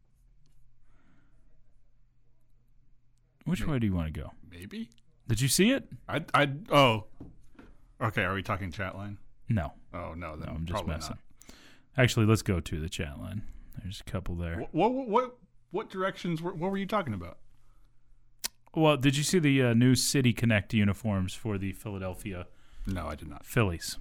[SPEAKER 3] Which
[SPEAKER 5] Maybe.
[SPEAKER 3] way do you want to go?
[SPEAKER 5] Maybe.
[SPEAKER 3] Did you see it?
[SPEAKER 5] I. I. Oh. Okay. Are we talking chat line?
[SPEAKER 3] No,
[SPEAKER 5] Oh no. Then
[SPEAKER 3] no, I'm just
[SPEAKER 5] probably
[SPEAKER 3] messing.
[SPEAKER 5] not.
[SPEAKER 3] Actually, let's go to the chat line. There's a couple there.
[SPEAKER 5] What? What? What, what directions? Were, what were you talking about?
[SPEAKER 3] Well, did you see the uh, new City Connect uniforms for the Philadelphia
[SPEAKER 5] No, I did not.
[SPEAKER 3] Phillies?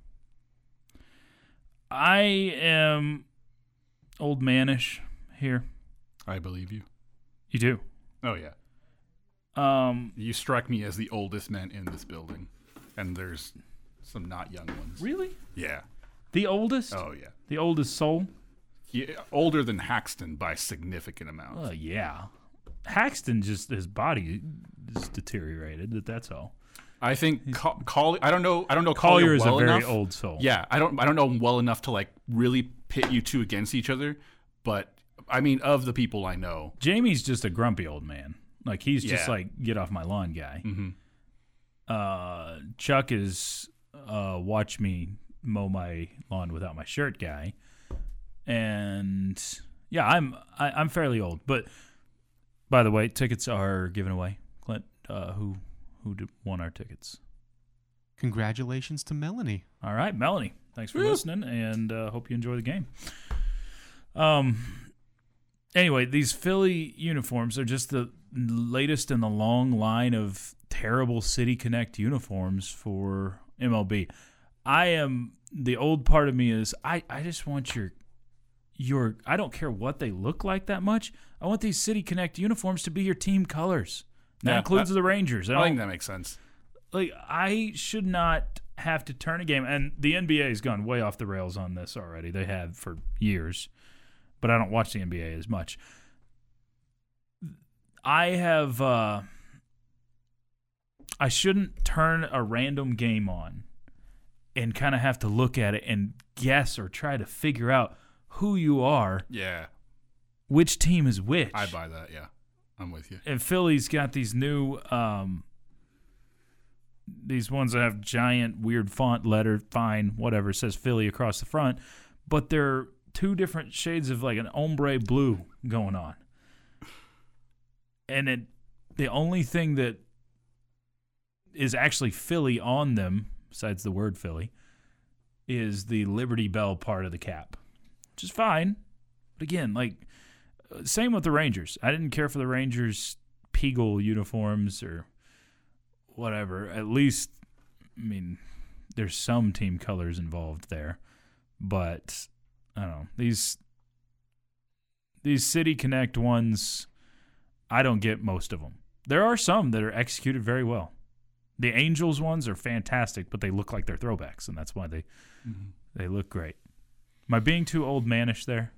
[SPEAKER 3] I am old manish here.
[SPEAKER 5] I believe you.
[SPEAKER 3] You do.
[SPEAKER 5] Oh yeah.
[SPEAKER 3] Um,
[SPEAKER 5] You strike me as the oldest man in this building, and there's some not young ones.
[SPEAKER 3] really?
[SPEAKER 5] Yeah.
[SPEAKER 3] The oldest?
[SPEAKER 5] Oh yeah.
[SPEAKER 3] The oldest soul?
[SPEAKER 5] Yeah. Older than Haxton by significant amounts.
[SPEAKER 3] Uh, yeah. Haxton just, his body is deteriorated, but that's all.
[SPEAKER 5] I think Ca- Collier. I don't know. I don't know Collier,
[SPEAKER 3] Collier is
[SPEAKER 5] well
[SPEAKER 3] a very
[SPEAKER 5] enough.
[SPEAKER 3] old soul.
[SPEAKER 5] Yeah, I don't. I don't know him well enough to like really pit you two against each other. But I mean, of the people I know,
[SPEAKER 3] Jamie's just a grumpy old man. Like, he's just
[SPEAKER 5] Yeah.
[SPEAKER 3] like, get off my lawn guy.
[SPEAKER 5] mm-hmm.
[SPEAKER 3] Uh, Chuck is uh, watch me mow my lawn without my shirt guy. And yeah, I'm I, I'm fairly old. But by the way, tickets are given away. Clint, uh, who who did, won our tickets?
[SPEAKER 4] Congratulations to Melanie.
[SPEAKER 3] All right, Melanie. Thanks for listening, and uh, hope you enjoy the game. Um. Anyway, these Philly uniforms are just the latest in the long line of terrible City Connect uniforms for M L B. I am the old part of me is I, I just want your your I don't care what they look like that much. I want these City Connect uniforms to be your team colors. That
[SPEAKER 5] Yeah,
[SPEAKER 3] includes
[SPEAKER 5] that-
[SPEAKER 3] the Rangers. I
[SPEAKER 5] I
[SPEAKER 3] don't,
[SPEAKER 5] think that makes sense.
[SPEAKER 3] like I should not have to turn a game, and the N B A has gone way off the rails on this already. They have for years, but I don't watch the N B A as much. I have uh, I shouldn't turn a random game on and kind of have to look at it and guess or try to figure out who you are,
[SPEAKER 5] Yeah,
[SPEAKER 3] which team is which.
[SPEAKER 5] I buy that. Yeah, I'm with you.
[SPEAKER 3] And Philly's got these new um, these ones that have giant weird font letter, fine, whatever, says Philly across the front, but they're two different shades of like an ombre blue going on. And it the only thing that is actually Philly on them, besides the word Philly, is the Liberty Bell part of the cap, which is fine. But again, like, same with the Rangers. I didn't care for the Rangers' Peagle uniforms or whatever. At least, I mean, there's some team colors involved there. But, I don't know. These, these City Connect ones, I don't get most of them. There are some that are executed very well. The Angels ones are fantastic, but they look like they're throwbacks, and that's why they mm-hmm. they look great. Am I being too old manish there?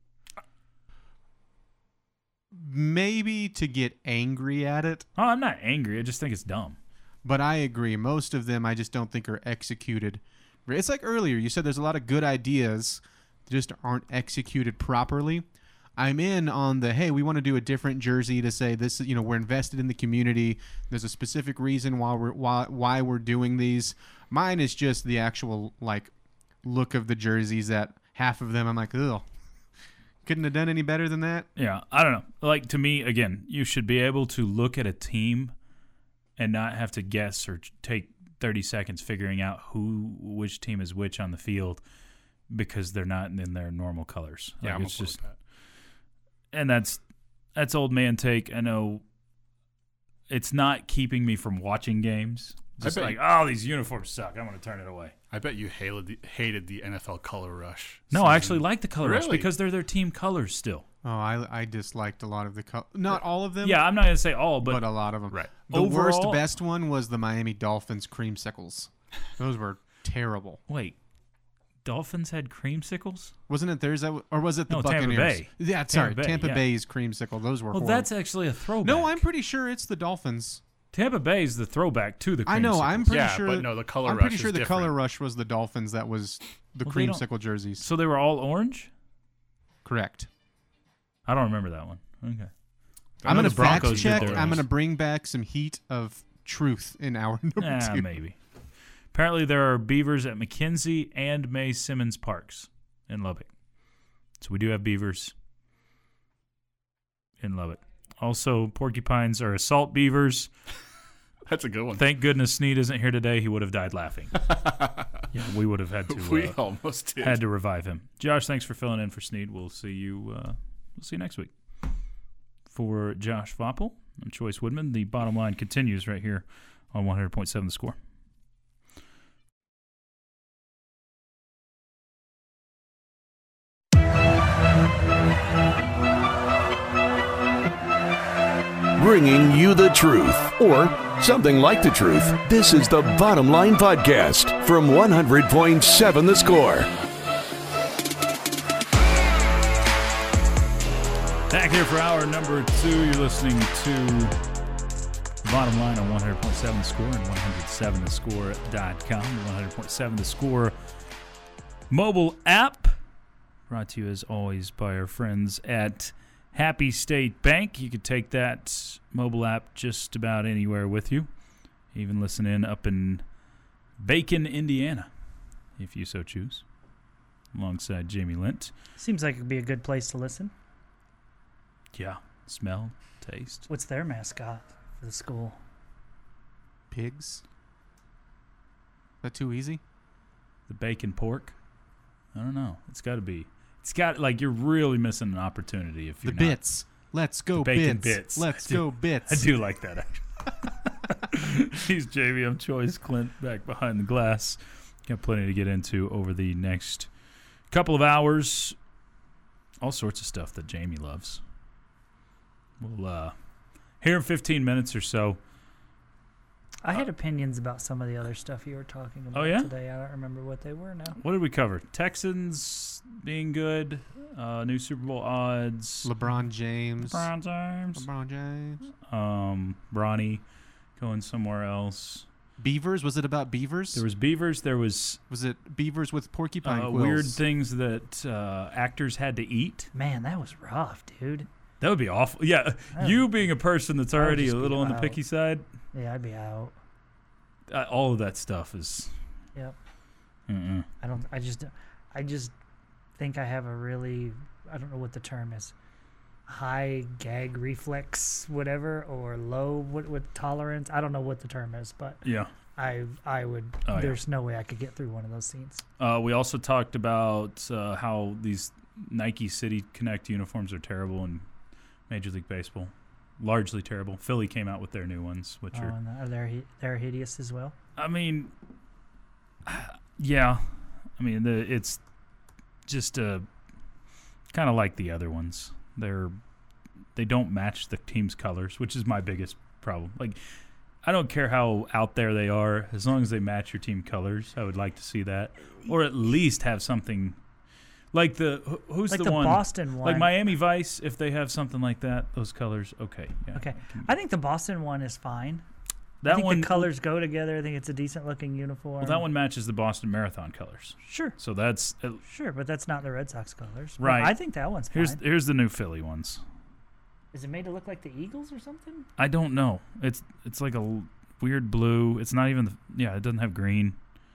[SPEAKER 4] Maybe to get angry at it,
[SPEAKER 3] Oh, I'm not angry. I just think it's dumb.
[SPEAKER 4] but I agree. Most of them I just don't think are executed. It's like earlier, you said there's a lot of good ideas that just aren't executed properly. I'm in on the, hey, we want to do a different jersey to say this, you know, we're invested in the community. There's a specific reason why we're why, why we're doing these. Mine is just the actual, like, look of the jerseys that half of them I'm like, ugh, couldn't have done any better than that.
[SPEAKER 3] Yeah, I don't know. Like, to me, again, you should be able to look at a team and not have to guess or take thirty seconds figuring out who, which team is which on the field because they're not in their normal colors.
[SPEAKER 5] Yeah,
[SPEAKER 3] Like,
[SPEAKER 5] I'm
[SPEAKER 3] it's
[SPEAKER 5] okay
[SPEAKER 3] just.
[SPEAKER 5] with that.
[SPEAKER 3] And that's that's old man take. I know it's not keeping me from watching games. Just
[SPEAKER 5] bet
[SPEAKER 3] like,
[SPEAKER 5] you-
[SPEAKER 3] oh, these uniforms suck. I'm going to turn it away.
[SPEAKER 5] I bet you hated the, hated the N F L color rush.
[SPEAKER 3] No,
[SPEAKER 5] season.
[SPEAKER 3] I actually like the color rush
[SPEAKER 5] Really?
[SPEAKER 3] because they're their team colors still.
[SPEAKER 4] Oh, I, I disliked a lot of the color. Not all of them.
[SPEAKER 3] Yeah, I'm not going to say all, but,
[SPEAKER 4] but a lot of them.
[SPEAKER 5] Right.
[SPEAKER 4] The worst,
[SPEAKER 3] Overall-
[SPEAKER 4] best one was the Miami Dolphins creamsicles. Those were terrible.
[SPEAKER 3] wait, Dolphins had creamsicles?
[SPEAKER 4] Wasn't it theirs? That, or was it the
[SPEAKER 3] No, Tampa
[SPEAKER 4] Buccaneers?
[SPEAKER 3] Bay.
[SPEAKER 4] Yeah, sorry,
[SPEAKER 3] Tampa Bay,
[SPEAKER 4] Tampa
[SPEAKER 3] yeah.
[SPEAKER 4] Bay's creamsicle. Those were
[SPEAKER 3] Well,
[SPEAKER 4] horrible.
[SPEAKER 3] that's actually a throwback.
[SPEAKER 4] No, I'm pretty sure it's the Dolphins.
[SPEAKER 3] Tampa Bay is the throwback to the creamsicle.
[SPEAKER 4] I know. I'm pretty
[SPEAKER 5] Yeah,
[SPEAKER 4] sure.
[SPEAKER 5] but no, the color
[SPEAKER 4] I'm
[SPEAKER 5] rush
[SPEAKER 4] pretty sure
[SPEAKER 5] is
[SPEAKER 4] the
[SPEAKER 5] different.
[SPEAKER 4] color rush was the Dolphins. That was the
[SPEAKER 3] Well, they don't-
[SPEAKER 4] creamsicle jerseys.
[SPEAKER 3] So they were all orange?
[SPEAKER 4] Correct.
[SPEAKER 3] I don't remember that one. Okay. I
[SPEAKER 4] I'm
[SPEAKER 3] know
[SPEAKER 4] gonna
[SPEAKER 3] the Broncos
[SPEAKER 4] fact
[SPEAKER 3] did
[SPEAKER 4] check.
[SPEAKER 3] theirs.
[SPEAKER 4] I'm gonna bring back some heat of truth in our number
[SPEAKER 3] Yeah,
[SPEAKER 4] two.
[SPEAKER 3] maybe. Apparently, there are beavers at McKenzie and May Simmons Parks in Lubbock. So we do have beavers in Lubbock. Also, porcupines are assault beavers.
[SPEAKER 5] That's a good one.
[SPEAKER 3] Thank goodness Snead isn't here today. He would have died laughing. Yeah, we would have had to
[SPEAKER 5] we
[SPEAKER 3] uh,
[SPEAKER 5] almost did.
[SPEAKER 3] had to revive him. Josh, thanks for filling in for Snead. We'll see you. Uh, we'll see you next week. For Josh Voppel, I'm Choice Woodman. The bottom line continues right here on one hundred point seven The Score.
[SPEAKER 2] Bringing you the truth, or something like the truth. This is the Bottom Line Podcast from one hundred point seven The Score.
[SPEAKER 3] Back here for hour number two. You're listening to Bottom Line on one hundred point seven The Score and one oh seven the score dot com. The one hundred point seven The Score mobile app, brought to you as always by our friends at Happy State Bank. You could take that mobile app just about anywhere with you. Even listen in up in Bacon, Indiana, if you so choose, alongside Jamie Lint.
[SPEAKER 6] Seems like it'd be a good place to listen.
[SPEAKER 3] Yeah, smell, taste.
[SPEAKER 6] What's their mascot for the school?
[SPEAKER 4] Pigs. Is that too easy?
[SPEAKER 3] The bacon pork. I don't know. It's got to be. It's got like you're really missing an opportunity if you're
[SPEAKER 4] The
[SPEAKER 3] not.
[SPEAKER 4] bits. Let's go
[SPEAKER 3] The bacon
[SPEAKER 4] bits.
[SPEAKER 3] bits.
[SPEAKER 4] Let's
[SPEAKER 3] I do-
[SPEAKER 4] go bits.
[SPEAKER 3] I do like that. Actually. He's J V M Choice Clint back behind the glass. Got plenty to get into over the next couple of hours. All sorts of stuff that Jamie loves. We'll uh, here in fifteen minutes or so.
[SPEAKER 6] I had opinions about some of the other stuff you were talking about
[SPEAKER 3] Oh, yeah?
[SPEAKER 6] today. I don't remember what they were now.
[SPEAKER 3] What did we cover? Texans being good. Uh, new Super Bowl odds.
[SPEAKER 4] LeBron James.
[SPEAKER 3] LeBron James.
[SPEAKER 4] LeBron James.
[SPEAKER 3] Um, Bronny going somewhere else.
[SPEAKER 4] Beavers? Was it about beavers?
[SPEAKER 3] There was beavers. There was
[SPEAKER 4] Was it beavers with porcupine
[SPEAKER 3] uh,
[SPEAKER 4] quills?
[SPEAKER 3] weird things that uh, actors had to eat.
[SPEAKER 6] Man, that was rough, dude.
[SPEAKER 3] That would be awful. Yeah,
[SPEAKER 6] Oh.
[SPEAKER 3] you being a person that's
[SPEAKER 6] I would
[SPEAKER 3] already a
[SPEAKER 6] just be
[SPEAKER 3] little on the
[SPEAKER 6] out.
[SPEAKER 3] picky side,
[SPEAKER 6] Yeah, I'd be out.
[SPEAKER 3] uh, all of that stuff is.
[SPEAKER 6] Yep.
[SPEAKER 3] Mm-mm.
[SPEAKER 6] I don't. I just. I just think I have a really. I don't know what the term is. High gag reflex, whatever, or low what what tolerance. I don't know what the term is, but
[SPEAKER 3] Yeah.
[SPEAKER 6] I I would.
[SPEAKER 3] Oh, yeah.
[SPEAKER 6] there's no way I could get through one of those scenes.
[SPEAKER 3] Uh, we also talked about uh, how these Nike City Connect uniforms are terrible in Major League Baseball. Largely terrible. Philly came out with their new ones, which
[SPEAKER 6] Oh,
[SPEAKER 3] are.
[SPEAKER 6] and are they they're hideous as well?
[SPEAKER 3] I mean, yeah. I mean, the, it's just uh, kind of like the other ones. They're they don't match the team's colors, which is my biggest problem. Like, I don't care how out there they are, as long as they match your team colors. I would like to see that, or at least have something like the who- who's
[SPEAKER 6] Like
[SPEAKER 3] the,
[SPEAKER 6] the
[SPEAKER 3] one
[SPEAKER 6] Boston one.
[SPEAKER 3] like Miami Vice. If they have something like that, those colors, okay, yeah,
[SPEAKER 6] Okay,
[SPEAKER 3] can-
[SPEAKER 6] I think the Boston one is fine.
[SPEAKER 3] that
[SPEAKER 6] I think
[SPEAKER 3] one
[SPEAKER 6] the colors go together. I think it's a decent looking uniform.
[SPEAKER 3] Well, that one matches the Boston Marathon colors,
[SPEAKER 6] Sure,
[SPEAKER 3] so that's uh,
[SPEAKER 6] sure, but that's not the Red Sox colors. But
[SPEAKER 3] Right.
[SPEAKER 6] I think that one's
[SPEAKER 3] here's
[SPEAKER 6] fine.
[SPEAKER 3] here's the new Philly ones.
[SPEAKER 6] Is it made to look like the Eagles or something?
[SPEAKER 3] I don't know. It's it's like a l- weird blue. It's not even. The, yeah, it doesn't have green.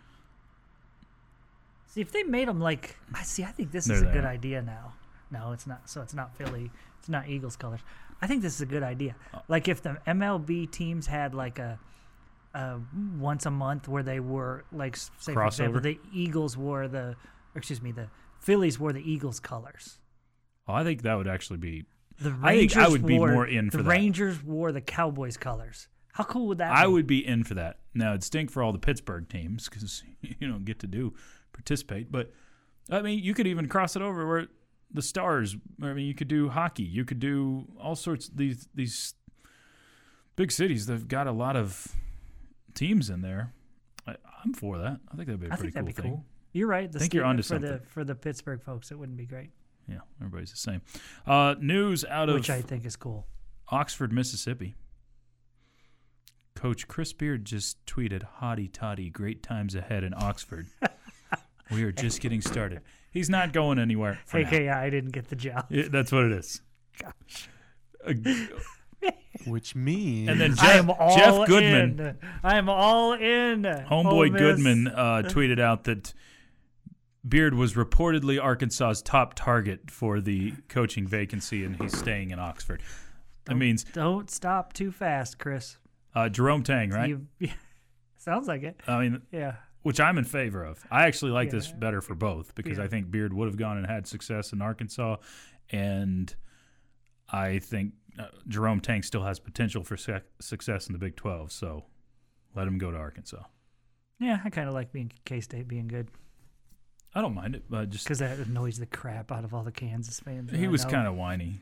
[SPEAKER 6] See, if they made them like, I see. I think this
[SPEAKER 3] There
[SPEAKER 6] is a
[SPEAKER 3] they
[SPEAKER 6] good
[SPEAKER 3] are.
[SPEAKER 6] idea now. No, it's not. So it's not Philly. It's not Eagles colors. I think this is a good idea. Like if the M L B teams had like a, a once a month where they were like, s- say for example,
[SPEAKER 3] Crossover?
[SPEAKER 6] the Eagles wore the, or excuse me, the Phillies wore the Eagles colors.
[SPEAKER 3] Oh, I think that would actually be.
[SPEAKER 6] The
[SPEAKER 3] I think
[SPEAKER 6] Rangers
[SPEAKER 3] I would be
[SPEAKER 6] wore,
[SPEAKER 3] more in for
[SPEAKER 6] the
[SPEAKER 3] that.
[SPEAKER 6] Rangers wore the Cowboys colors. How cool would that be?
[SPEAKER 3] I would be in for that. Now it'd stink for all the Pittsburgh teams because you don't get to do participate. But I mean, you could even cross it over where the Stars. I mean, you could do hockey. You could do all sorts. These these big cities. They've got a lot of teams in there. I, I'm for that. I think that'd be a
[SPEAKER 6] I
[SPEAKER 3] pretty
[SPEAKER 6] think that'd
[SPEAKER 3] cool
[SPEAKER 6] be
[SPEAKER 3] thing.
[SPEAKER 6] cool. You're right. The
[SPEAKER 3] Think you're
[SPEAKER 6] sta-
[SPEAKER 3] onto
[SPEAKER 6] for
[SPEAKER 3] something.
[SPEAKER 6] the for the Pittsburgh folks. It wouldn't be great,
[SPEAKER 3] Yeah, everybody's the same. Uh, news out of
[SPEAKER 6] which I think is cool.
[SPEAKER 3] Oxford, Mississippi. Coach Chris Beard just tweeted, "Hotty toddy, great times ahead in Oxford. We are just getting started." He's not going anywhere for now.
[SPEAKER 6] A K A I didn't get the job.
[SPEAKER 3] Yeah, that's what it is.
[SPEAKER 6] Gosh.
[SPEAKER 3] Uh,
[SPEAKER 4] Which means
[SPEAKER 3] and then
[SPEAKER 6] I
[SPEAKER 3] Jeff,
[SPEAKER 6] am all
[SPEAKER 3] Jeff Goodman,
[SPEAKER 6] in. I am all in.
[SPEAKER 3] homeboy
[SPEAKER 6] Ole Miss.
[SPEAKER 3] Goodman, uh, tweeted out that Beard was reportedly Arkansas's top target for the coaching vacancy, and he's staying in Oxford. That
[SPEAKER 6] Don't-
[SPEAKER 3] means
[SPEAKER 6] Don't stop too fast, Chris.
[SPEAKER 3] uh, Jerome Tang, right?
[SPEAKER 6] You, sounds like it.
[SPEAKER 3] I mean,
[SPEAKER 6] Yeah.
[SPEAKER 3] which I'm in favor of. I actually like this
[SPEAKER 6] Yeah.
[SPEAKER 3] better for both because
[SPEAKER 6] Yeah.
[SPEAKER 3] I think Beard would have gone and had success in Arkansas, and I think uh, Jerome Tang still has potential for sec- success in the Big twelve. So let him go to Arkansas.
[SPEAKER 6] Yeah, I kind of like being K-State being good
[SPEAKER 3] I don't mind it, but just
[SPEAKER 6] because that annoys the crap out of all the Kansas fans. that
[SPEAKER 3] he
[SPEAKER 6] I
[SPEAKER 3] was
[SPEAKER 6] know.
[SPEAKER 3] kind of whiny.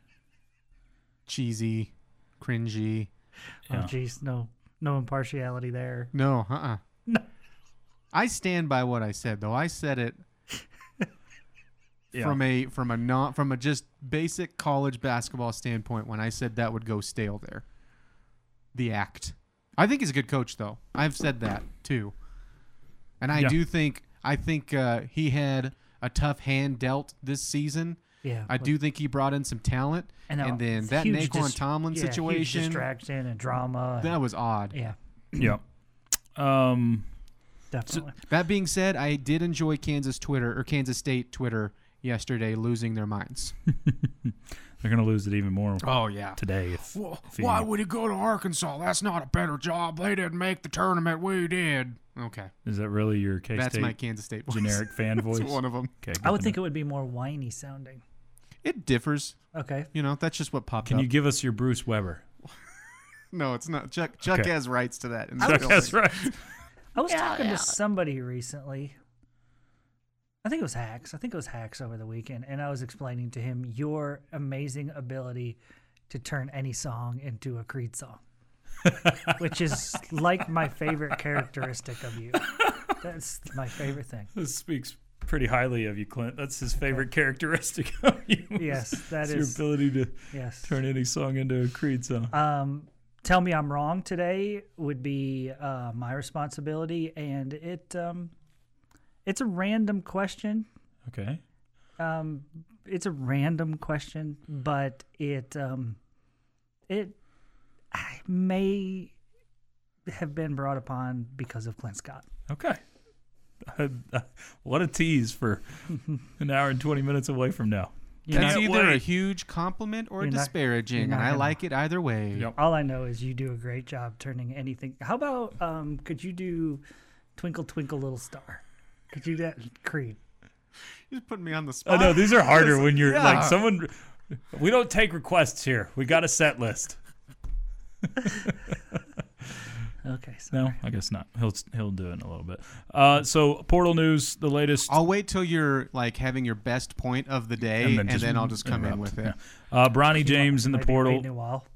[SPEAKER 4] cheesy, cringy.
[SPEAKER 6] Oh,
[SPEAKER 3] Yeah.
[SPEAKER 6] jeez, no, no impartiality there.
[SPEAKER 4] No, uh-uh.
[SPEAKER 6] No.
[SPEAKER 4] I stand by what I said, though. I said it
[SPEAKER 3] Yeah.
[SPEAKER 4] from a from a not from a just basic college basketball standpoint when I said that would go stale there. The act. I think he's a good coach, though. I've said that too, and I
[SPEAKER 3] Yeah.
[SPEAKER 4] do think I think uh, he had a tough hand dealt this season.
[SPEAKER 6] Yeah,
[SPEAKER 4] I
[SPEAKER 6] but-
[SPEAKER 4] do think he brought in some talent, and,
[SPEAKER 6] uh,
[SPEAKER 4] then that
[SPEAKER 6] huge
[SPEAKER 4] Naquan
[SPEAKER 6] dis-
[SPEAKER 4] Tomlin
[SPEAKER 6] yeah, huge
[SPEAKER 4] situation
[SPEAKER 6] distraction and drama.
[SPEAKER 4] that was odd.
[SPEAKER 6] yeah,
[SPEAKER 3] yeah. Um,
[SPEAKER 6] definitely.
[SPEAKER 4] That being said, I did enjoy Kansas Twitter or Kansas State Twitter yesterday losing their minds.
[SPEAKER 3] they're going to lose it even more
[SPEAKER 4] Oh yeah.
[SPEAKER 3] today. If,
[SPEAKER 4] Well,
[SPEAKER 3] if he-
[SPEAKER 4] why would he go to Arkansas? That's not a better job. They didn't make the tournament. We did. Okay,
[SPEAKER 3] is that really your K-State
[SPEAKER 4] that's my Kansas State voice.
[SPEAKER 3] generic fan voice?
[SPEAKER 4] That's one of them.
[SPEAKER 3] Okay,
[SPEAKER 6] I would
[SPEAKER 3] good
[SPEAKER 6] think
[SPEAKER 3] to
[SPEAKER 6] it would be more whiny sounding.
[SPEAKER 4] It differs.
[SPEAKER 6] Okay,
[SPEAKER 4] You know, that's just what popped
[SPEAKER 3] Can
[SPEAKER 4] up.
[SPEAKER 3] you give us your Bruce Weber?
[SPEAKER 4] No, it's not. Chuck Chuck
[SPEAKER 3] Okay.
[SPEAKER 4] has rights to that. In the
[SPEAKER 3] Chuck,
[SPEAKER 4] building.
[SPEAKER 3] that's right.
[SPEAKER 6] I was talking to somebody recently. I think it was Hacks. I think it was Hacks over the weekend, and I was explaining to him your amazing ability to turn any song into a Creed song, which is like my favorite characteristic of you. That's my favorite thing.
[SPEAKER 3] This speaks pretty highly of you, Clint. That's his favorite characteristic of you.
[SPEAKER 6] Yes, that
[SPEAKER 3] It's
[SPEAKER 6] is-
[SPEAKER 3] your ability to
[SPEAKER 6] Yes.
[SPEAKER 3] turn any song into a Creed song.
[SPEAKER 6] Um, tell me I'm wrong today would be uh, my responsibility, and it um, it's a random question.
[SPEAKER 3] Okay.
[SPEAKER 6] Um, it's a random question, but it um, it may have been brought upon because of Clint Scott.
[SPEAKER 3] Okay. What a tease for an hour and twenty minutes away from now.
[SPEAKER 6] You're
[SPEAKER 4] That's
[SPEAKER 6] not-
[SPEAKER 4] either a
[SPEAKER 3] wait.
[SPEAKER 4] huge compliment or
[SPEAKER 6] You're not-
[SPEAKER 4] disparaging,
[SPEAKER 6] you're
[SPEAKER 4] and
[SPEAKER 6] not
[SPEAKER 4] I
[SPEAKER 6] gonna-
[SPEAKER 4] like it either way.
[SPEAKER 3] Yep.
[SPEAKER 6] All I know is you do a great job turning anything. How about um, could you do Twinkle Twinkle Little Star? Could you do that Creed?
[SPEAKER 4] You're just putting me on the
[SPEAKER 3] Oh
[SPEAKER 4] spot.
[SPEAKER 3] no, these are harder when you're
[SPEAKER 4] Yeah.
[SPEAKER 3] like someone. We don't take requests here. We got a set list.
[SPEAKER 6] Okay, so
[SPEAKER 3] No, I guess not. He'll he'll do it in a little bit. Uh, so portal news, the latest.
[SPEAKER 4] I'll wait till you're like having your best point of the day, and then, I'll just come in
[SPEAKER 3] interrupt.
[SPEAKER 4] with it.
[SPEAKER 3] Yeah. Uh, Bronny James in the
[SPEAKER 6] Might be
[SPEAKER 3] portal.
[SPEAKER 6] waiting a while.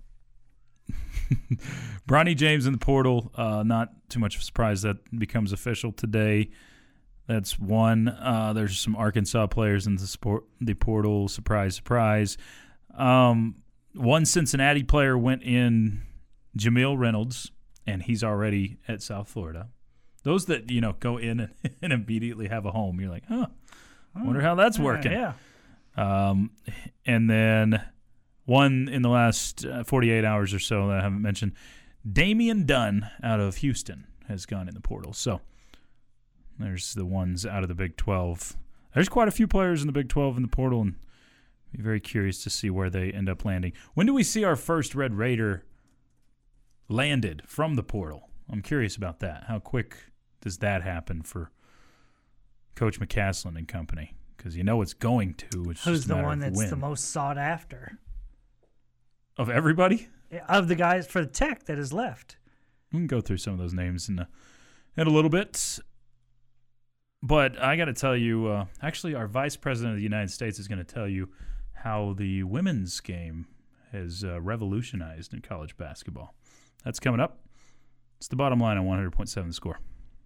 [SPEAKER 3] Bronny James in the portal. Uh, not too much of a surprise that becomes official today. That's one. Uh, there's some Arkansas players in the sport, the portal. Surprise, surprise. Um, one Cincinnati player went in, Jamil Reynolds, and he's already at South Florida. Those that you know go in and, and immediately have a home, you're like, huh. I wonder how that's working.
[SPEAKER 6] Yeah.
[SPEAKER 3] Um, and then one in the last uh, forty-eight hours or so that I haven't mentioned, Damian Dunn out of Houston has gone in the portal. So there's the ones out of the Big twelve. There's quite a few players in the Big twelve in the portal, and be very curious to see where they end up landing. When do we see our first Red Raider landed from the portal? I'm curious about that. How quick does that happen for Coach McCaslin and company? Because you know it's going to. It's
[SPEAKER 6] Who's
[SPEAKER 3] just a
[SPEAKER 6] the
[SPEAKER 3] matter
[SPEAKER 6] one
[SPEAKER 3] of
[SPEAKER 6] that's
[SPEAKER 3] when.
[SPEAKER 6] the most sought after
[SPEAKER 3] Of everybody?
[SPEAKER 6] of the guys for the Tech that is left?
[SPEAKER 3] We can go through some of those names in a, in a little bit. But I got to tell you, uh, actually, our Vice President of the United States is going to tell you how the women's game has uh, revolutionized in college basketball. That's coming up. It's the bottom line on one hundred point seven The Score.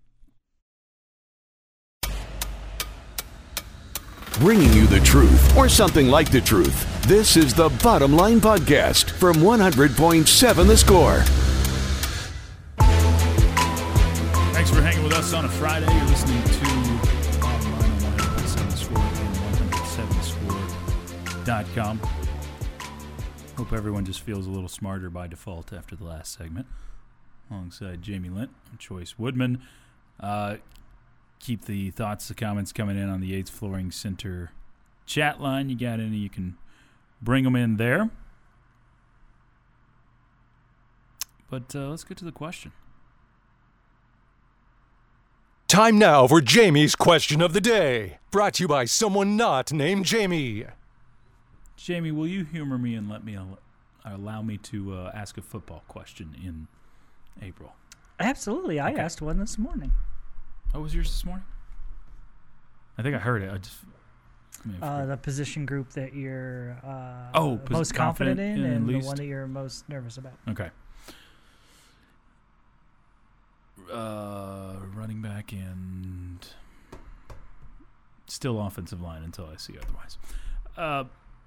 [SPEAKER 2] Bringing you the truth, or something like the truth. This is the Bottom Line Podcast from one hundred point seven The Score.
[SPEAKER 3] Thanks for hanging with us on a Friday. You're listening to Bottom Line on one oh seven The Score and one oh seven the score dot com. Hope everyone just feels a little smarter by default after the last segment. Alongside Jamie Lint and Choice Woodman. Uh, keep the thoughts, the comments coming in on the Yates Flooring Center chat line. You got any, you can bring them in there. But uh, let's get to the question.
[SPEAKER 7] Time now for Jamie's question of the day. Brought to you by someone not named Jamie.
[SPEAKER 3] Jamie, will you humor me and let me al- allow me to uh, ask a football question in April?
[SPEAKER 6] Absolutely. I
[SPEAKER 3] Okay.
[SPEAKER 6] asked one this morning.
[SPEAKER 3] Oh, was yours this morning? I think I heard it. I just I may have
[SPEAKER 6] Uh,
[SPEAKER 3] forgotten.
[SPEAKER 6] the position group that you're uh,
[SPEAKER 3] Oh, pos-
[SPEAKER 6] most confident,
[SPEAKER 3] confident
[SPEAKER 6] in
[SPEAKER 3] in
[SPEAKER 6] and the
[SPEAKER 3] least?
[SPEAKER 6] one that you're most nervous about.
[SPEAKER 3] Okay. Uh, running back and still offensive line until I see otherwise. Uh,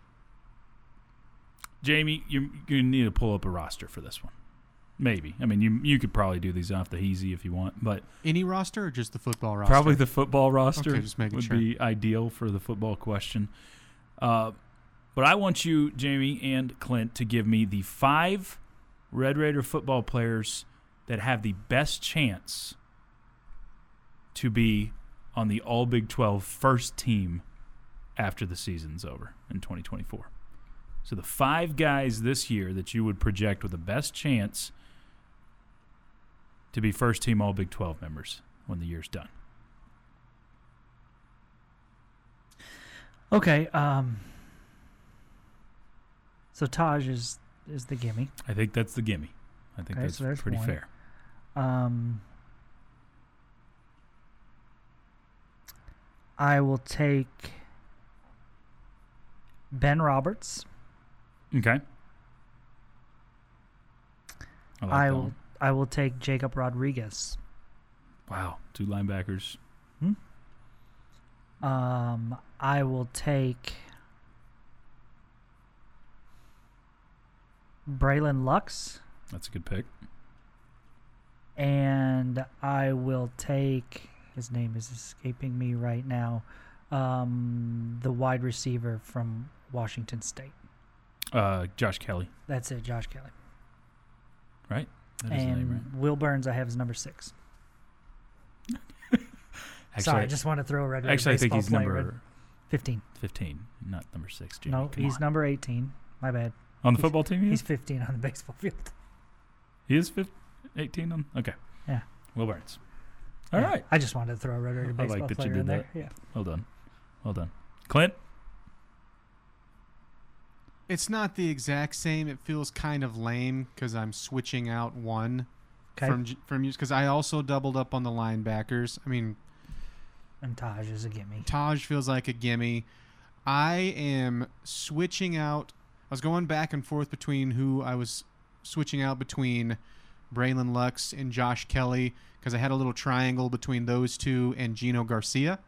[SPEAKER 3] Jamie, you you need to pull up a roster for this one. Maybe. I mean, you you could probably do these off the easy if you want, but
[SPEAKER 4] Any roster or just the football roster?
[SPEAKER 3] probably the football roster
[SPEAKER 4] Okay, just making
[SPEAKER 3] would
[SPEAKER 4] sure.
[SPEAKER 3] be ideal for the football question. Uh, but I want you, Jamie and Clint, to give me the five Red Raider football players that have the best chance to be on the All Big twelve first team after the season's over in twenty twenty-four. So the five guys this year that you would project with the best chance to be first team All Big twelve members when the year's done.
[SPEAKER 6] Okay. Um, so Taj is is the gimme.
[SPEAKER 3] I think that's the gimme. I think
[SPEAKER 6] Okay,
[SPEAKER 3] that's
[SPEAKER 6] so there's
[SPEAKER 3] pretty
[SPEAKER 6] one.
[SPEAKER 3] fair.
[SPEAKER 6] Um, I will take Ben Roberts.
[SPEAKER 3] Okay. I, like
[SPEAKER 6] I
[SPEAKER 3] that
[SPEAKER 6] will.
[SPEAKER 3] one.
[SPEAKER 6] I will take Jacob Rodriguez.
[SPEAKER 3] Wow, two linebackers.
[SPEAKER 6] Um, I will take Braylon Lux,
[SPEAKER 3] That's a good pick.
[SPEAKER 6] and I will take, his name is escaping me right now, um, the wide receiver from Washington State.
[SPEAKER 3] Uh, Josh Kelly,
[SPEAKER 6] That's it, Josh Kelly.
[SPEAKER 3] right? That is the
[SPEAKER 6] And
[SPEAKER 3] name, right?
[SPEAKER 6] Will Burns, I have as number six.
[SPEAKER 3] Actually,
[SPEAKER 6] Sorry, I just want to throw a red.
[SPEAKER 3] actually, I think
[SPEAKER 6] baseball
[SPEAKER 3] he's
[SPEAKER 6] player
[SPEAKER 3] number
[SPEAKER 6] in. fifteen.
[SPEAKER 3] fifteen, not number six. Jamie,
[SPEAKER 6] No,
[SPEAKER 3] come
[SPEAKER 6] he's
[SPEAKER 3] on.
[SPEAKER 6] number eighteen. My bad.
[SPEAKER 3] on the
[SPEAKER 6] he's-
[SPEAKER 3] football team. He
[SPEAKER 6] He's
[SPEAKER 3] is,
[SPEAKER 6] fifteen on the baseball field.
[SPEAKER 3] he is fifteen, eighteen on. Okay.
[SPEAKER 6] Yeah.
[SPEAKER 3] Will Burns. All right.
[SPEAKER 6] Yeah, I just wanted to throw a red Raider
[SPEAKER 3] I
[SPEAKER 6] baseball
[SPEAKER 3] like that you
[SPEAKER 6] player
[SPEAKER 3] did
[SPEAKER 6] in there.
[SPEAKER 3] that.
[SPEAKER 6] Yeah.
[SPEAKER 3] Well done. Well done. Clint.
[SPEAKER 4] It's not the exact same. It feels kind of lame because I'm switching out one
[SPEAKER 6] Okay.
[SPEAKER 4] from J- from you because I also doubled up on the linebackers. I mean,
[SPEAKER 6] And Taj is a gimme.
[SPEAKER 4] Taj feels like a gimme. I am switching out. I was going back and forth between who I was switching out between Braylon Lux and Josh Kelly because I had a little triangle between those two and Gino Garcia.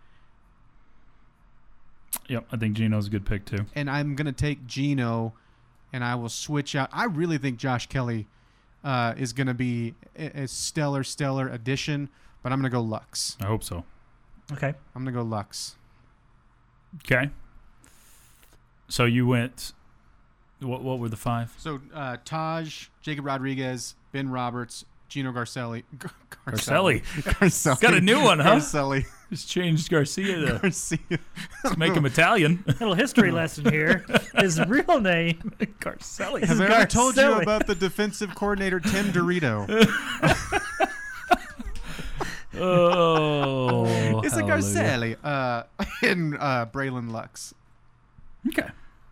[SPEAKER 3] Yep, I think Gino's a good pick too.
[SPEAKER 4] And I'm going to take Gino and I will switch out. I really think Josh Kelly uh, is going to be a, a stellar, stellar addition, but I'm going to go Lux.
[SPEAKER 3] I hope so.
[SPEAKER 6] Okay.
[SPEAKER 4] I'm going to go Lux.
[SPEAKER 3] Okay. So you went. What? What were the five?
[SPEAKER 4] So uh, Taj, Jacob Rodriguez, Ben Roberts, Gino Garcelli. Gar-
[SPEAKER 3] Garcelli.
[SPEAKER 4] Garcelli.
[SPEAKER 3] Got a new one, huh?
[SPEAKER 4] Garcelli.
[SPEAKER 3] Just changed Garcia to
[SPEAKER 4] Garcia.
[SPEAKER 3] let's make him Italian.
[SPEAKER 6] Little history lesson here. His real name.
[SPEAKER 3] Garcelli.
[SPEAKER 4] Have I ever told you
[SPEAKER 6] Garcelli.
[SPEAKER 4] about the defensive coordinator, Tim Dorito?
[SPEAKER 3] Oh,
[SPEAKER 4] It's a
[SPEAKER 3] hallelujah.
[SPEAKER 4] Garcelli uh, in uh, Braylon Lux.
[SPEAKER 3] Okay.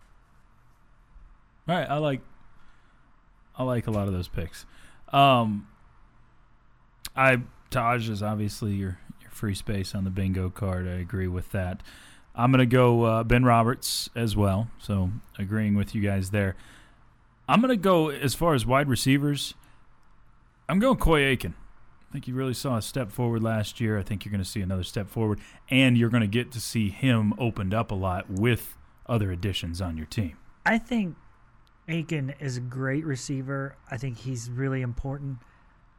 [SPEAKER 3] All right, I like. I like a lot of those picks. Um, I Taj is obviously your your free space on the bingo card. I agree with that. I'm gonna go uh, Ben Roberts as well. So agreeing with you guys there. I'm gonna go as far as wide receivers. I'm going Coy Aiken. I think you really saw a step forward last year. I think you're going to see another step forward, and you're going to get to see him opened up a lot with other additions on your team.
[SPEAKER 6] I think Aiken is a great receiver. I think he's really important.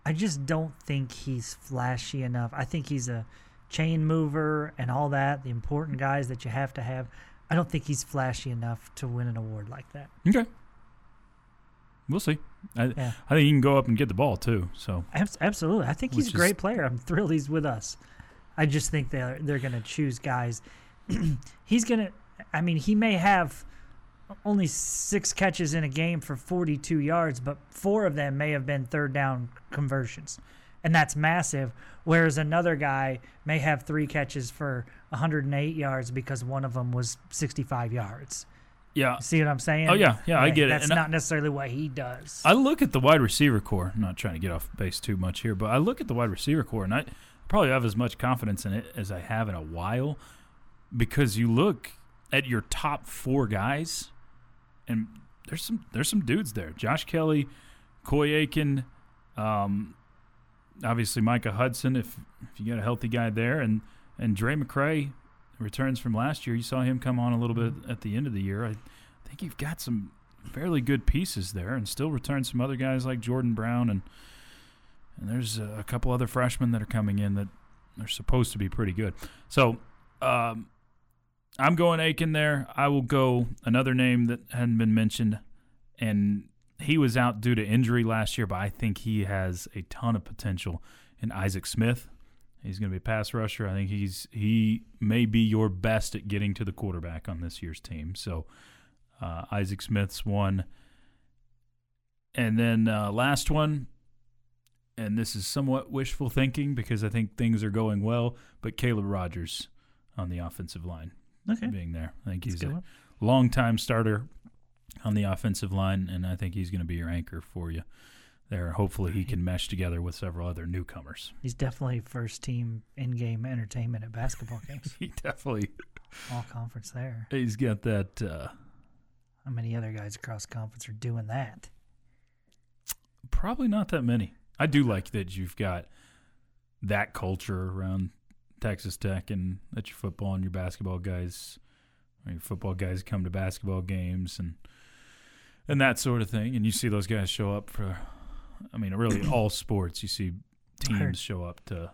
[SPEAKER 6] I just don't think he's flashy enough. I think he's a chain mover and all that, the important guys that you have to have. I don't think he's flashy enough to win an award like that.
[SPEAKER 3] Okay. We'll see. I,
[SPEAKER 6] Yeah.
[SPEAKER 3] I think he can go up and get the ball, too. So
[SPEAKER 6] Abs- Absolutely. I think he's
[SPEAKER 3] Which
[SPEAKER 6] a great
[SPEAKER 3] is-
[SPEAKER 6] player. I'm thrilled he's with us. I just think they're, they're going to choose guys. He's going to – I mean, he may have only six catches in a game for forty-two yards, but four of them may have been third down conversions. And that's massive, whereas another guy may have three catches for one hundred eight yards because one of them was sixty-five yards.
[SPEAKER 3] yeah,
[SPEAKER 6] See what I'm saying?
[SPEAKER 3] Oh, yeah. Yeah, I get it.
[SPEAKER 6] That's
[SPEAKER 3] And I-
[SPEAKER 6] not necessarily what he does.
[SPEAKER 3] I look at the wide receiver core. I'm not trying to get off base too much here, but I look at the wide receiver core, and I probably have as much confidence in it as I have in a while, because you look at your top four guys, and there's some there's some dudes there. Josh Kelly, Coy Aiken, um, obviously Micah Hudson, if if you got a healthy guy there, and and Dre McCray returns from last year. You saw him come on a little bit at the end of the year. I think you've got some fairly good pieces there, and still return some other guys like Jordan Brown, and and there's a couple other freshmen that are coming in that are supposed to be pretty good. So um, I'm going Aiken there. I will go another name that hadn't been mentioned, and he was out due to injury last year, but I think he has a ton of potential in Isaac Smith. He's going to be a pass rusher. I think he's he may be your best at getting to the quarterback on this year's team. So uh, Isaac Smith's one. And then uh, last one, and this is somewhat wishful thinking because I think things are going well, but Caleb Rogers on the offensive line
[SPEAKER 6] Okay.
[SPEAKER 3] being there. I think
[SPEAKER 6] That's
[SPEAKER 3] he's
[SPEAKER 6] a good
[SPEAKER 3] a
[SPEAKER 6] one.
[SPEAKER 3] long-time starter on the offensive line, and I think he's going to be your anchor for you there. Hopefully he can mesh together with several other newcomers.
[SPEAKER 6] He's definitely first team in-game entertainment at basketball games.
[SPEAKER 3] He definitely
[SPEAKER 6] All conference there.
[SPEAKER 3] he's got that uh,
[SPEAKER 6] How many other guys across conference are doing that?
[SPEAKER 3] probably not that many. I do like that you've got that culture around Texas Tech, and that your football and your basketball guys, or your football guys come to basketball games and and that sort of thing. And you see those guys show up for, I mean, really all sports. You see
[SPEAKER 6] I heard-
[SPEAKER 3] teams show up to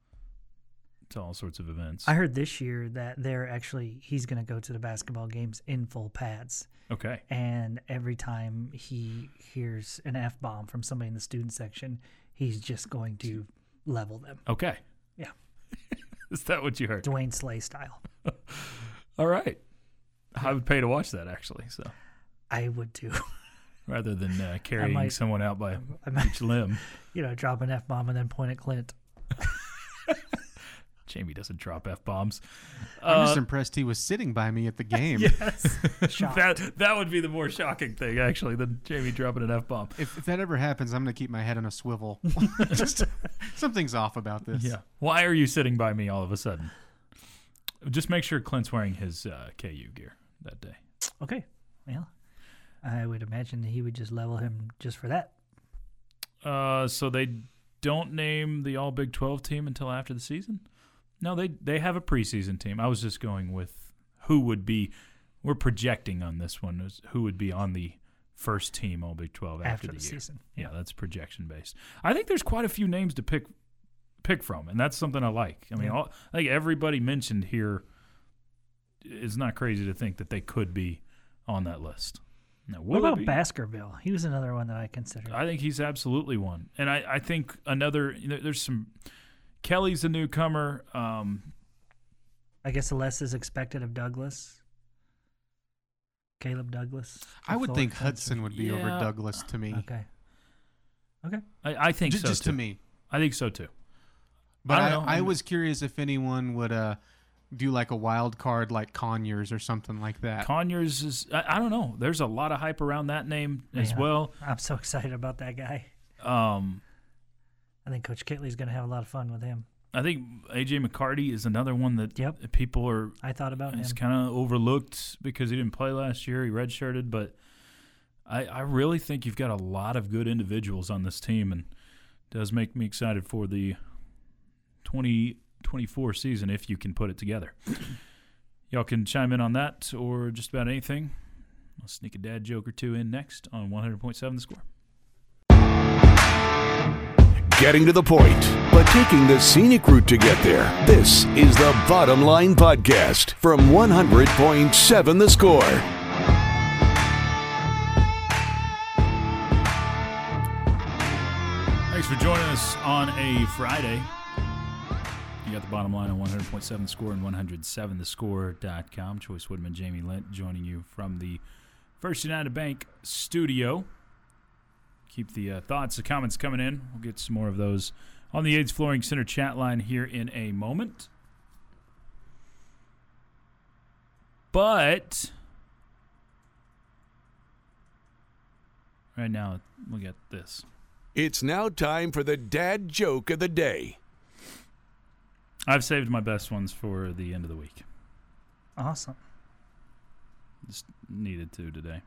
[SPEAKER 3] to all sorts of events.
[SPEAKER 6] I heard this year that they're actually he's going to go to the basketball games in full pads,
[SPEAKER 3] Okay.
[SPEAKER 6] and every time he hears an F bomb from somebody in the student section, he's just going to level them.
[SPEAKER 3] Okay.
[SPEAKER 6] Yeah.
[SPEAKER 3] Is that what you heard?
[SPEAKER 6] Dwayne Slay style.
[SPEAKER 3] All right. I would pay to watch that, actually. So
[SPEAKER 6] I would too.
[SPEAKER 3] rather than uh, carrying
[SPEAKER 6] might-
[SPEAKER 3] someone out by
[SPEAKER 6] I might,
[SPEAKER 3] each limb.
[SPEAKER 6] you know, drop an F bomb and then point at Clint.
[SPEAKER 3] Jamie doesn't drop F bombs.
[SPEAKER 4] I'm just
[SPEAKER 3] Uh,
[SPEAKER 4] impressed he was sitting by me at the game.
[SPEAKER 6] Yes. Shocked.
[SPEAKER 3] that that would be the more shocking thing, actually, than Jamie dropping an F bomb.
[SPEAKER 4] If, if that ever happens, I'm going to keep my head on a swivel. Just something's off about this.
[SPEAKER 3] Yeah. Why are you sitting by me all of a sudden? Just make sure Clint's wearing his uh, K U gear that day.
[SPEAKER 6] Okay. Well, I would imagine that he would just level him just for that.
[SPEAKER 3] Uh, so they don't name the All Big twelve team until after the season? No, they they have a preseason team. I was just going with who would be. We're projecting on this one is who would be on the first team All Big twelve after,
[SPEAKER 6] After
[SPEAKER 3] the,
[SPEAKER 6] the
[SPEAKER 3] year.
[SPEAKER 6] season.
[SPEAKER 3] Yeah, that's projection based. I think there's quite a few names to pick pick from, and that's something I like. I mean,
[SPEAKER 6] Yeah.
[SPEAKER 3] all, I think everybody mentioned here is not crazy to think that they could be on that list. Now,
[SPEAKER 6] What
[SPEAKER 3] will it
[SPEAKER 6] about
[SPEAKER 3] be?
[SPEAKER 6] Baskerville? He was another one that I considered.
[SPEAKER 3] I think he's absolutely one, and I, I think another. You know, there's some. Kelly's a newcomer. Um,
[SPEAKER 6] I guess less is expected of Douglas. Caleb Douglas.
[SPEAKER 4] I would
[SPEAKER 6] Full
[SPEAKER 4] think
[SPEAKER 6] extension.
[SPEAKER 4] Hudson would be over
[SPEAKER 3] Yeah.
[SPEAKER 4] Douglas to me.
[SPEAKER 6] Okay. Okay.
[SPEAKER 3] I, I think
[SPEAKER 4] Just,
[SPEAKER 3] so
[SPEAKER 4] just
[SPEAKER 3] too.
[SPEAKER 4] to me.
[SPEAKER 3] I think so too.
[SPEAKER 4] But
[SPEAKER 3] I
[SPEAKER 4] I,
[SPEAKER 3] don't know.
[SPEAKER 4] I,
[SPEAKER 3] I mean-
[SPEAKER 4] was curious if anyone would uh, do like a wild card like Conyers or something like that.
[SPEAKER 3] Conyers is. I, I don't know. There's a lot of hype around that name as
[SPEAKER 6] Yeah.
[SPEAKER 3] well.
[SPEAKER 6] I'm so excited about that guy.
[SPEAKER 3] Um,
[SPEAKER 6] I think Coach Kitley's going to have a lot of fun with him.
[SPEAKER 3] I think A J McCarty is another one that
[SPEAKER 6] Yep.
[SPEAKER 3] people are.
[SPEAKER 6] I thought about him.
[SPEAKER 3] It's kind of overlooked because he didn't play last year. He redshirted, but I, I really think you've got a lot of good individuals on this team, and it does make me excited for the twenty twenty-four season if you can put it together. Y'all can chime in on that or just about anything. I'll sneak a dad joke or two in next on one hundred point seven The Score.
[SPEAKER 2] getting to the point, but taking the scenic route to get there. This is the Bottom Line Podcast from one hundred point seven The Score.
[SPEAKER 3] Thanks for joining us on a Friday. You got the Bottom Line on one hundred point seven The Score and one oh seven the score dot com. Choice Woodman, Jamie Lent joining you from the First United Bank studio. Keep the uh, thoughts, the comments coming in. We'll get some more of those on the AIDS Flooring Center chat line here in a moment. But right now, we'll get this.
[SPEAKER 2] It's now time for the dad joke of the day.
[SPEAKER 3] I've saved my best ones for the end of the week.
[SPEAKER 6] Awesome.
[SPEAKER 3] Just needed to today.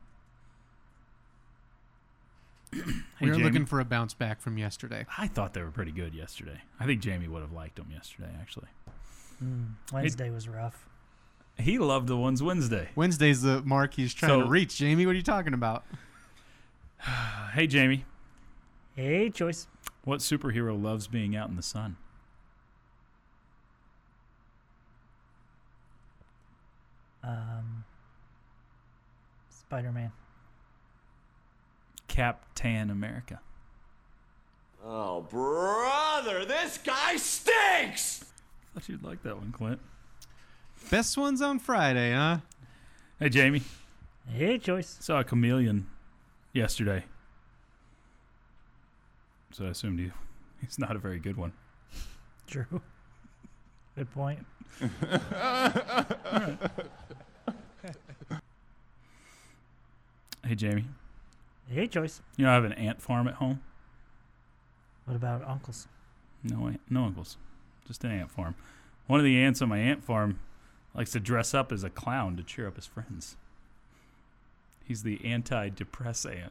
[SPEAKER 3] Hey,
[SPEAKER 4] we were
[SPEAKER 3] Jamie.
[SPEAKER 4] looking for a bounce back from yesterday.
[SPEAKER 3] I thought they were pretty good yesterday. I think Jamie would have liked them yesterday, actually.
[SPEAKER 6] Mm, Wednesday was rough.
[SPEAKER 3] He loved the ones Wednesday.
[SPEAKER 4] Wednesday's the mark he's trying
[SPEAKER 3] So-
[SPEAKER 4] to reach. Jamie, what are you talking about?
[SPEAKER 3] Hey, Jamie.
[SPEAKER 6] Hey, Choice.
[SPEAKER 3] What superhero loves being out in the sun?
[SPEAKER 6] Um, Spider-Man.
[SPEAKER 3] Captain America.
[SPEAKER 8] Oh, brother, this guy stinks!
[SPEAKER 3] I thought you'd like that one, Clint.
[SPEAKER 4] Best ones on Friday, huh?
[SPEAKER 3] Hey, Jamie.
[SPEAKER 6] Hey, Choice.
[SPEAKER 3] Saw a chameleon yesterday. So I assumed he, he's not a very good one.
[SPEAKER 6] True. Good point.
[SPEAKER 3] Hey, Jamie.
[SPEAKER 6] Hey, Choice.
[SPEAKER 3] You know I have an ant farm at home?
[SPEAKER 6] What about uncles?
[SPEAKER 3] No, ant- no uncles. Just an ant farm. One of the ants on my ant farm likes to dress up as a clown to cheer up his friends. He's the anti-depress ant.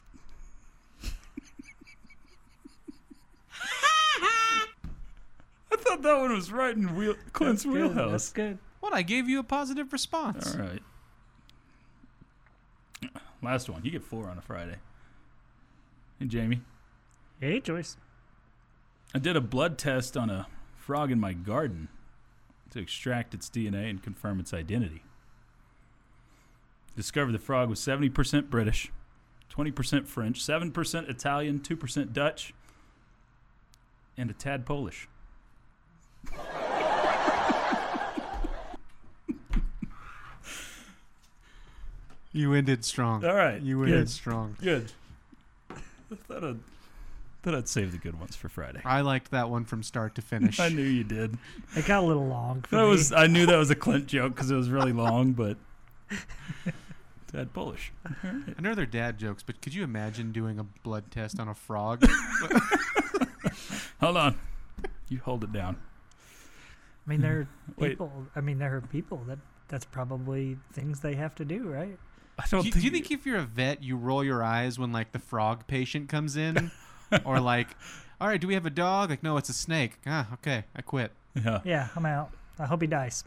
[SPEAKER 3] I thought that one was right in wheel- Clint's
[SPEAKER 6] That's good.
[SPEAKER 3] wheelhouse.
[SPEAKER 6] That's good.
[SPEAKER 4] What? I gave you a positive response.
[SPEAKER 3] All right. Last one. You get four on a Friday. Hey, Jamie.
[SPEAKER 6] Hey, Choice.
[SPEAKER 3] I did a blood test on a frog in my garden to extract its D N A and confirm its identity. Discovered the frog was seventy percent British, twenty percent French, seven percent Italian, two percent Dutch, and a tad Polish.
[SPEAKER 4] You ended strong.
[SPEAKER 3] All right.
[SPEAKER 4] You
[SPEAKER 3] Good.
[SPEAKER 4] ended strong.
[SPEAKER 3] Good. I thought I'd, thought I'd save the good ones for Friday.
[SPEAKER 4] I liked that one from start to finish.
[SPEAKER 3] I knew you did.
[SPEAKER 6] It got a little long for
[SPEAKER 3] That
[SPEAKER 6] me.
[SPEAKER 3] was I knew that was a Clint joke because it was really long, but tad Polish.
[SPEAKER 4] I know they're dad jokes, but could you imagine doing a blood test on a frog?
[SPEAKER 3] Hold on. You hold it down.
[SPEAKER 6] I mean, there are
[SPEAKER 3] Wait.
[SPEAKER 6] people. I mean, there are people that that's probably things they have to do, right?
[SPEAKER 3] I don't
[SPEAKER 4] do, you,
[SPEAKER 3] think
[SPEAKER 4] do you think if you're a vet, you roll your eyes when like the frog patient comes in, or like, all right, do we have a dog? Like, no, it's a snake. Ah, okay, I quit.
[SPEAKER 3] Yeah.
[SPEAKER 6] Yeah, I'm out. I hope he dies.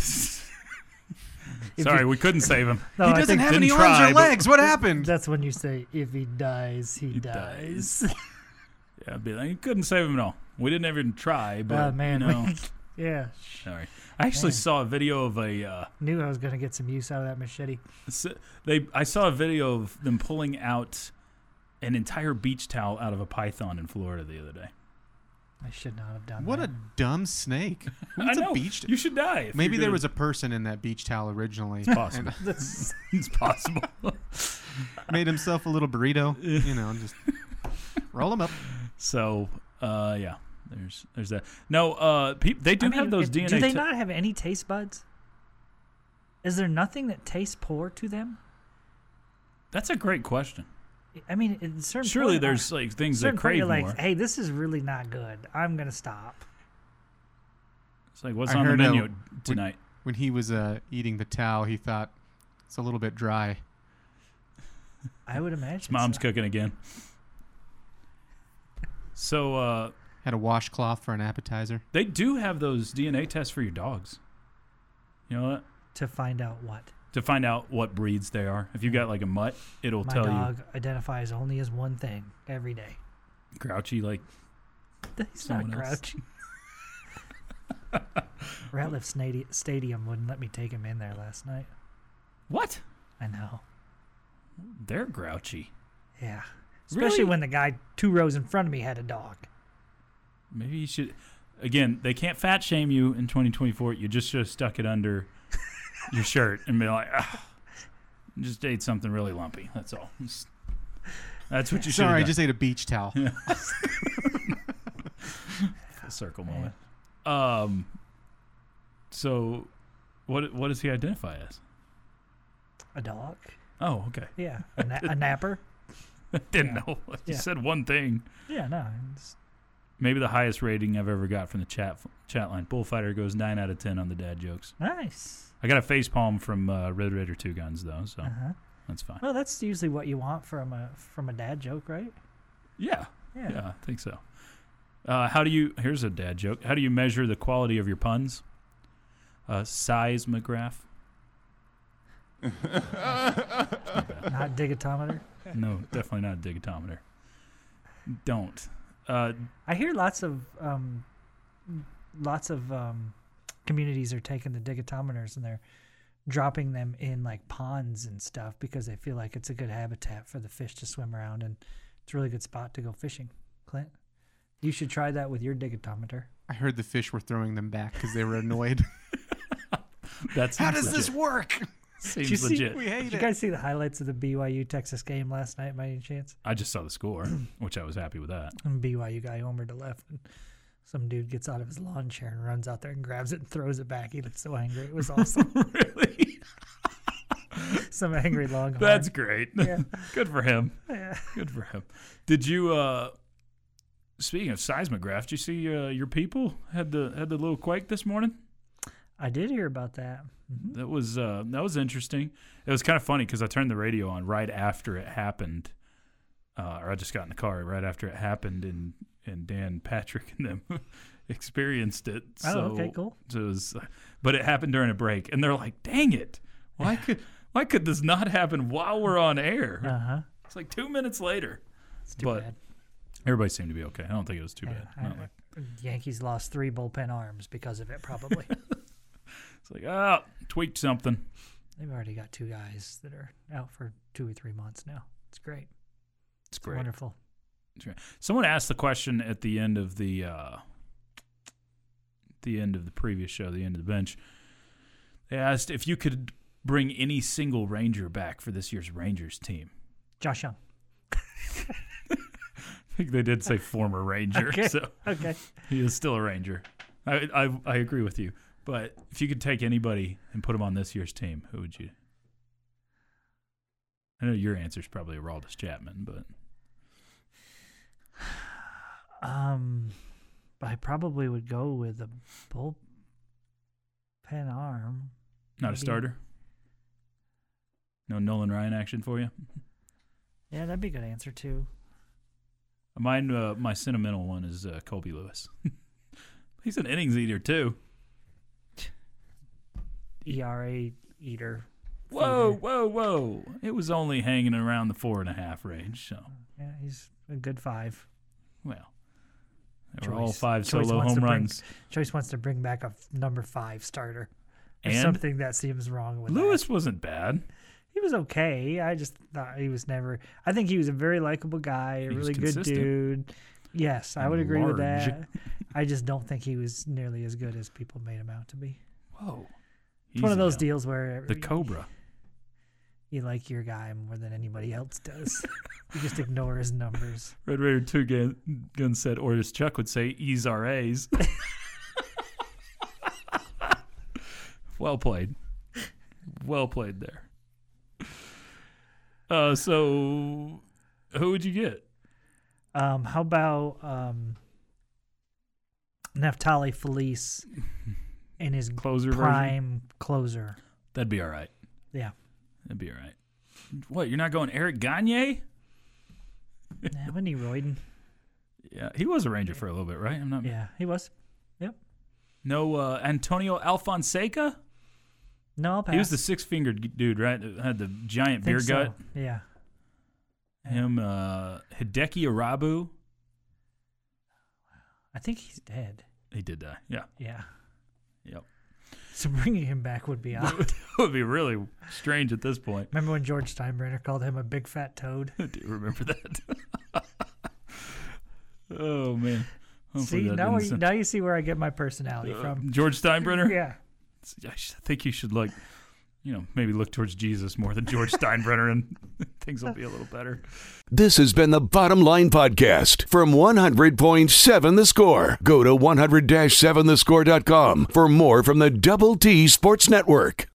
[SPEAKER 6] If
[SPEAKER 3] Sorry,
[SPEAKER 6] you-
[SPEAKER 3] we couldn't save him.
[SPEAKER 6] No,
[SPEAKER 4] he
[SPEAKER 6] I
[SPEAKER 4] doesn't
[SPEAKER 6] think
[SPEAKER 4] have any
[SPEAKER 3] didn't
[SPEAKER 4] arms
[SPEAKER 3] try,
[SPEAKER 4] or
[SPEAKER 3] but-
[SPEAKER 4] legs. What happened?
[SPEAKER 6] that's when you say, if he dies, he,
[SPEAKER 3] He
[SPEAKER 6] dies.
[SPEAKER 3] Yeah, I'd be like, you couldn't save him at all. We didn't even try, but
[SPEAKER 6] Oh, man.
[SPEAKER 3] you know,
[SPEAKER 6] yeah.
[SPEAKER 3] sorry. I actually
[SPEAKER 6] Man.
[SPEAKER 3] saw a video of a. Uh,
[SPEAKER 6] Knew I was going to get some use out of that machete.
[SPEAKER 3] s- they. I saw a video of them pulling out an entire beach towel out of a python in Florida the other day.
[SPEAKER 6] I should not have done
[SPEAKER 4] What
[SPEAKER 6] that.
[SPEAKER 4] a dumb snake.
[SPEAKER 3] I
[SPEAKER 4] What's
[SPEAKER 3] know.
[SPEAKER 4] a beach?
[SPEAKER 3] You should die. if
[SPEAKER 4] Maybe
[SPEAKER 3] you're
[SPEAKER 4] there
[SPEAKER 3] gonna-
[SPEAKER 4] was a person in that beach towel originally.
[SPEAKER 3] possible.
[SPEAKER 4] and
[SPEAKER 6] That's-
[SPEAKER 3] It's possible.
[SPEAKER 4] made himself a little burrito. You know, just roll him up.
[SPEAKER 3] So, uh, yeah, there's there's that. No, uh, peop they do
[SPEAKER 6] I mean,
[SPEAKER 3] have those
[SPEAKER 6] it-
[SPEAKER 3] D N A.
[SPEAKER 6] Do they
[SPEAKER 3] te-
[SPEAKER 6] not have any taste buds? Is there nothing that tastes poor to them?
[SPEAKER 3] That's a great question.
[SPEAKER 6] I mean, at certain
[SPEAKER 3] Surely
[SPEAKER 6] point,
[SPEAKER 3] there's
[SPEAKER 6] uh,
[SPEAKER 3] like things
[SPEAKER 6] certain
[SPEAKER 3] that
[SPEAKER 6] point you're
[SPEAKER 3] crave
[SPEAKER 6] like,
[SPEAKER 3] more.
[SPEAKER 6] hey, this is really not good. I'm gonna stop.
[SPEAKER 3] It's like what's
[SPEAKER 4] I
[SPEAKER 3] on the
[SPEAKER 4] heard, uh,
[SPEAKER 3] menu
[SPEAKER 4] when-
[SPEAKER 3] tonight?
[SPEAKER 4] When he was uh, eating the towel, he thought it's a little bit dry.
[SPEAKER 6] I would imagine.
[SPEAKER 3] His mom's
[SPEAKER 6] so.
[SPEAKER 3] cooking again. So uh,
[SPEAKER 4] Had a washcloth for an appetizer.
[SPEAKER 3] they do have those D N A tests for your dogs. You know what?
[SPEAKER 6] to find out what
[SPEAKER 3] To find out what breeds they are. If you got like a mutt, it'll
[SPEAKER 6] my
[SPEAKER 3] tell
[SPEAKER 6] dog identifies only as one thing every day.
[SPEAKER 3] you grouchy like
[SPEAKER 6] He's
[SPEAKER 3] someone
[SPEAKER 6] not
[SPEAKER 3] else.
[SPEAKER 6] grouchy. Ratliff Stadi- Stadium wouldn't let me take him in there last night.
[SPEAKER 3] What?
[SPEAKER 6] I know.
[SPEAKER 3] They're grouchy.
[SPEAKER 6] Yeah. Especially
[SPEAKER 3] Really?
[SPEAKER 6] when the guy two rows in front of me had a dog.
[SPEAKER 3] Maybe you should. Again, they can't fat shame you in twenty twenty-four. You just should have stuck it under your shirt and be like, ah, just ate something really lumpy. That's all. Just- that's what you should have
[SPEAKER 4] Sorry, I
[SPEAKER 3] done.
[SPEAKER 4] just ate a beach towel.
[SPEAKER 3] Full circle moment. Um. So, what what does he identify as?
[SPEAKER 6] A dog?
[SPEAKER 3] Oh, okay.
[SPEAKER 6] Yeah. A, na- a napper?
[SPEAKER 3] Didn't
[SPEAKER 6] Yeah.
[SPEAKER 3] know. I just
[SPEAKER 6] Yeah.
[SPEAKER 3] said one thing.
[SPEAKER 6] Yeah, no. It's,
[SPEAKER 3] Maybe the highest rating I've ever got from the chat chat line. Bullfighter goes nine out of ten on the dad jokes.
[SPEAKER 6] nice.
[SPEAKER 3] I got a face palm from uh, Red Raider Two Guns though, so
[SPEAKER 6] Uh-huh.
[SPEAKER 3] that's fine.
[SPEAKER 6] Well, that's usually what you want from a from a dad joke, right?
[SPEAKER 3] Yeah,
[SPEAKER 6] Yeah.
[SPEAKER 3] yeah, I think so. Uh, how do you? Here's a dad joke. How do you measure the quality of your puns? Uh, seismograph.
[SPEAKER 6] Not digitometer.
[SPEAKER 3] No, definitely not a digitometer. Don't. Uh,
[SPEAKER 6] I hear lots of um, lots of um, communities are taking the digitometers and they're dropping them in like ponds and stuff because they feel like it's a good habitat for the fish to swim around and it's a really good spot to go fishing. Clint, you should try that with your digitometer.
[SPEAKER 4] I heard the fish were throwing them back because they were annoyed.
[SPEAKER 3] that's
[SPEAKER 4] How does this work?
[SPEAKER 3] Seems
[SPEAKER 6] you see-
[SPEAKER 3] legit.
[SPEAKER 4] We hate
[SPEAKER 6] Did you
[SPEAKER 4] it.
[SPEAKER 6] guys see the highlights of the B Y U Texas game last night by any chance?
[SPEAKER 3] I just saw the score, which I was happy with that.
[SPEAKER 6] And B Y U guy homered to left and some dude gets out of his lawn chair and runs out there and grabs it and throws it back. He looked so angry. It was awesome.
[SPEAKER 3] Really?
[SPEAKER 6] Some angry longhorn.
[SPEAKER 3] That's great.
[SPEAKER 6] Yeah.
[SPEAKER 3] Good for him.
[SPEAKER 6] Yeah.
[SPEAKER 3] Good for him. Did you? uh Speaking of seismograph, did you see uh, your people had the had the little quake this morning?
[SPEAKER 6] I did hear about that. Mhm.
[SPEAKER 3] That was uh, that was interesting. It was kind of funny because I turned the radio on right after it happened, uh, or I just got in the car right after it happened, and and Dan Patrick and them experienced it.
[SPEAKER 6] Oh,
[SPEAKER 3] So,
[SPEAKER 6] okay, cool.
[SPEAKER 3] So it was, but it happened during a break, and they're like, "Dang it! Why could why could this not happen while we're on air?"
[SPEAKER 6] Uh huh.
[SPEAKER 3] It's like two minutes later.
[SPEAKER 6] It's too
[SPEAKER 3] But
[SPEAKER 6] bad.
[SPEAKER 3] everybody seemed to be okay. I don't think it was too
[SPEAKER 6] Yeah,
[SPEAKER 3] bad. Not
[SPEAKER 6] I-
[SPEAKER 3] like-
[SPEAKER 6] Yankees lost three bullpen arms because of it, probably.
[SPEAKER 3] it's like, ah, tweaked something.
[SPEAKER 6] They've already got two guys that are out for two or three months now. It's great.
[SPEAKER 3] It's great.
[SPEAKER 6] Wonderful.
[SPEAKER 3] It's great. Someone asked the question at the end of the uh, the end of the previous show, the end of the bench. They asked if you could bring any single Ranger back for this year's Rangers team.
[SPEAKER 6] Josh Young.
[SPEAKER 3] I think they did say former Ranger,
[SPEAKER 6] Okay.
[SPEAKER 3] so
[SPEAKER 6] Okay.
[SPEAKER 3] he is still a Ranger. I, I I agree with you. But if you could take anybody and put them on this year's team, who would you? I know your answer is probably Aroldis Chapman, but
[SPEAKER 6] Um, I probably would go with a bullpen arm.
[SPEAKER 3] not a
[SPEAKER 6] Maybe-
[SPEAKER 3] starter. No Nolan Ryan action for you.
[SPEAKER 6] Yeah, that'd be a good answer too.
[SPEAKER 3] Mine, uh, my sentimental one is uh, Colby Lewis. He's an innings eater too.
[SPEAKER 6] E R A eater.
[SPEAKER 3] Whoa,
[SPEAKER 6] feeder.
[SPEAKER 3] whoa, whoa! It was only hanging around the four and a half range. So,
[SPEAKER 6] Yeah, he's a good five.
[SPEAKER 3] well, they were all
[SPEAKER 6] Choice-
[SPEAKER 3] five
[SPEAKER 6] Choice
[SPEAKER 3] solo
[SPEAKER 6] wants
[SPEAKER 3] home
[SPEAKER 6] to bring-
[SPEAKER 3] runs.
[SPEAKER 6] Choice wants to bring back a f- number five starter. There's
[SPEAKER 3] And
[SPEAKER 6] something that seems wrong with
[SPEAKER 3] Lewis
[SPEAKER 6] that.
[SPEAKER 3] wasn't bad.
[SPEAKER 6] He was okay. I just thought he was never. I think he was a very likable guy, a
[SPEAKER 3] He was
[SPEAKER 6] really good
[SPEAKER 3] consistent.
[SPEAKER 6] dude. Yes, I
[SPEAKER 3] And
[SPEAKER 6] would agree with
[SPEAKER 3] large.
[SPEAKER 6] that. I just don't think he was nearly as good as people made him out to be.
[SPEAKER 3] Whoa!
[SPEAKER 6] It's one of
[SPEAKER 3] Easy
[SPEAKER 6] those
[SPEAKER 3] now.
[SPEAKER 6] deals where
[SPEAKER 3] The Cobra.
[SPEAKER 6] you like your guy more than anybody else does. You just ignore his numbers.
[SPEAKER 3] Red Raider Two Gun, gun said, or as Chuck would say, E's are A's. Well played. Well played there. Uh, so, who would you get?
[SPEAKER 6] Um, how about um, Neftali Felice in his
[SPEAKER 3] Closer version?
[SPEAKER 6] prime closer?
[SPEAKER 3] That'd be all right.
[SPEAKER 6] Yeah.
[SPEAKER 3] That'd be all right. What, you're not going Eric Gagne?
[SPEAKER 6] Yeah, wasn't he Royden?
[SPEAKER 3] Yeah, he was a Ranger for a little bit, right? I'm not.
[SPEAKER 6] Yeah, he was. Yep.
[SPEAKER 3] No, uh, Antonio Alfonseca?
[SPEAKER 6] No, I'll pass.
[SPEAKER 3] He was the six-fingered dude, right? That had the giant
[SPEAKER 6] Think
[SPEAKER 3] beer
[SPEAKER 6] so.
[SPEAKER 3] gut.
[SPEAKER 6] Yeah.
[SPEAKER 3] Him, uh, Hideki Arabu.
[SPEAKER 6] I think he's dead.
[SPEAKER 3] He did die. Yeah.
[SPEAKER 6] Yeah.
[SPEAKER 3] Yep.
[SPEAKER 6] So bringing him back would be odd.
[SPEAKER 3] It would be really strange at this point.
[SPEAKER 6] Remember when George Steinbrenner called him a big fat toad?
[SPEAKER 3] I do remember that. Oh, man. Hopefully
[SPEAKER 6] See,
[SPEAKER 3] that
[SPEAKER 6] now,
[SPEAKER 3] didn't
[SPEAKER 6] you,
[SPEAKER 3] sound-
[SPEAKER 6] now you see where I get my personality
[SPEAKER 3] Uh,
[SPEAKER 6] from.
[SPEAKER 3] George Steinbrenner?
[SPEAKER 6] Yeah.
[SPEAKER 3] I sh- I think you should, like, you know, maybe look towards Jesus more than George Steinbrenner, and things will be a little better.
[SPEAKER 2] This has been the Bottom Line Podcast from one hundred point seven The Score. Go to one hundred dash seven the score dot com for more from the Double T Sports Network.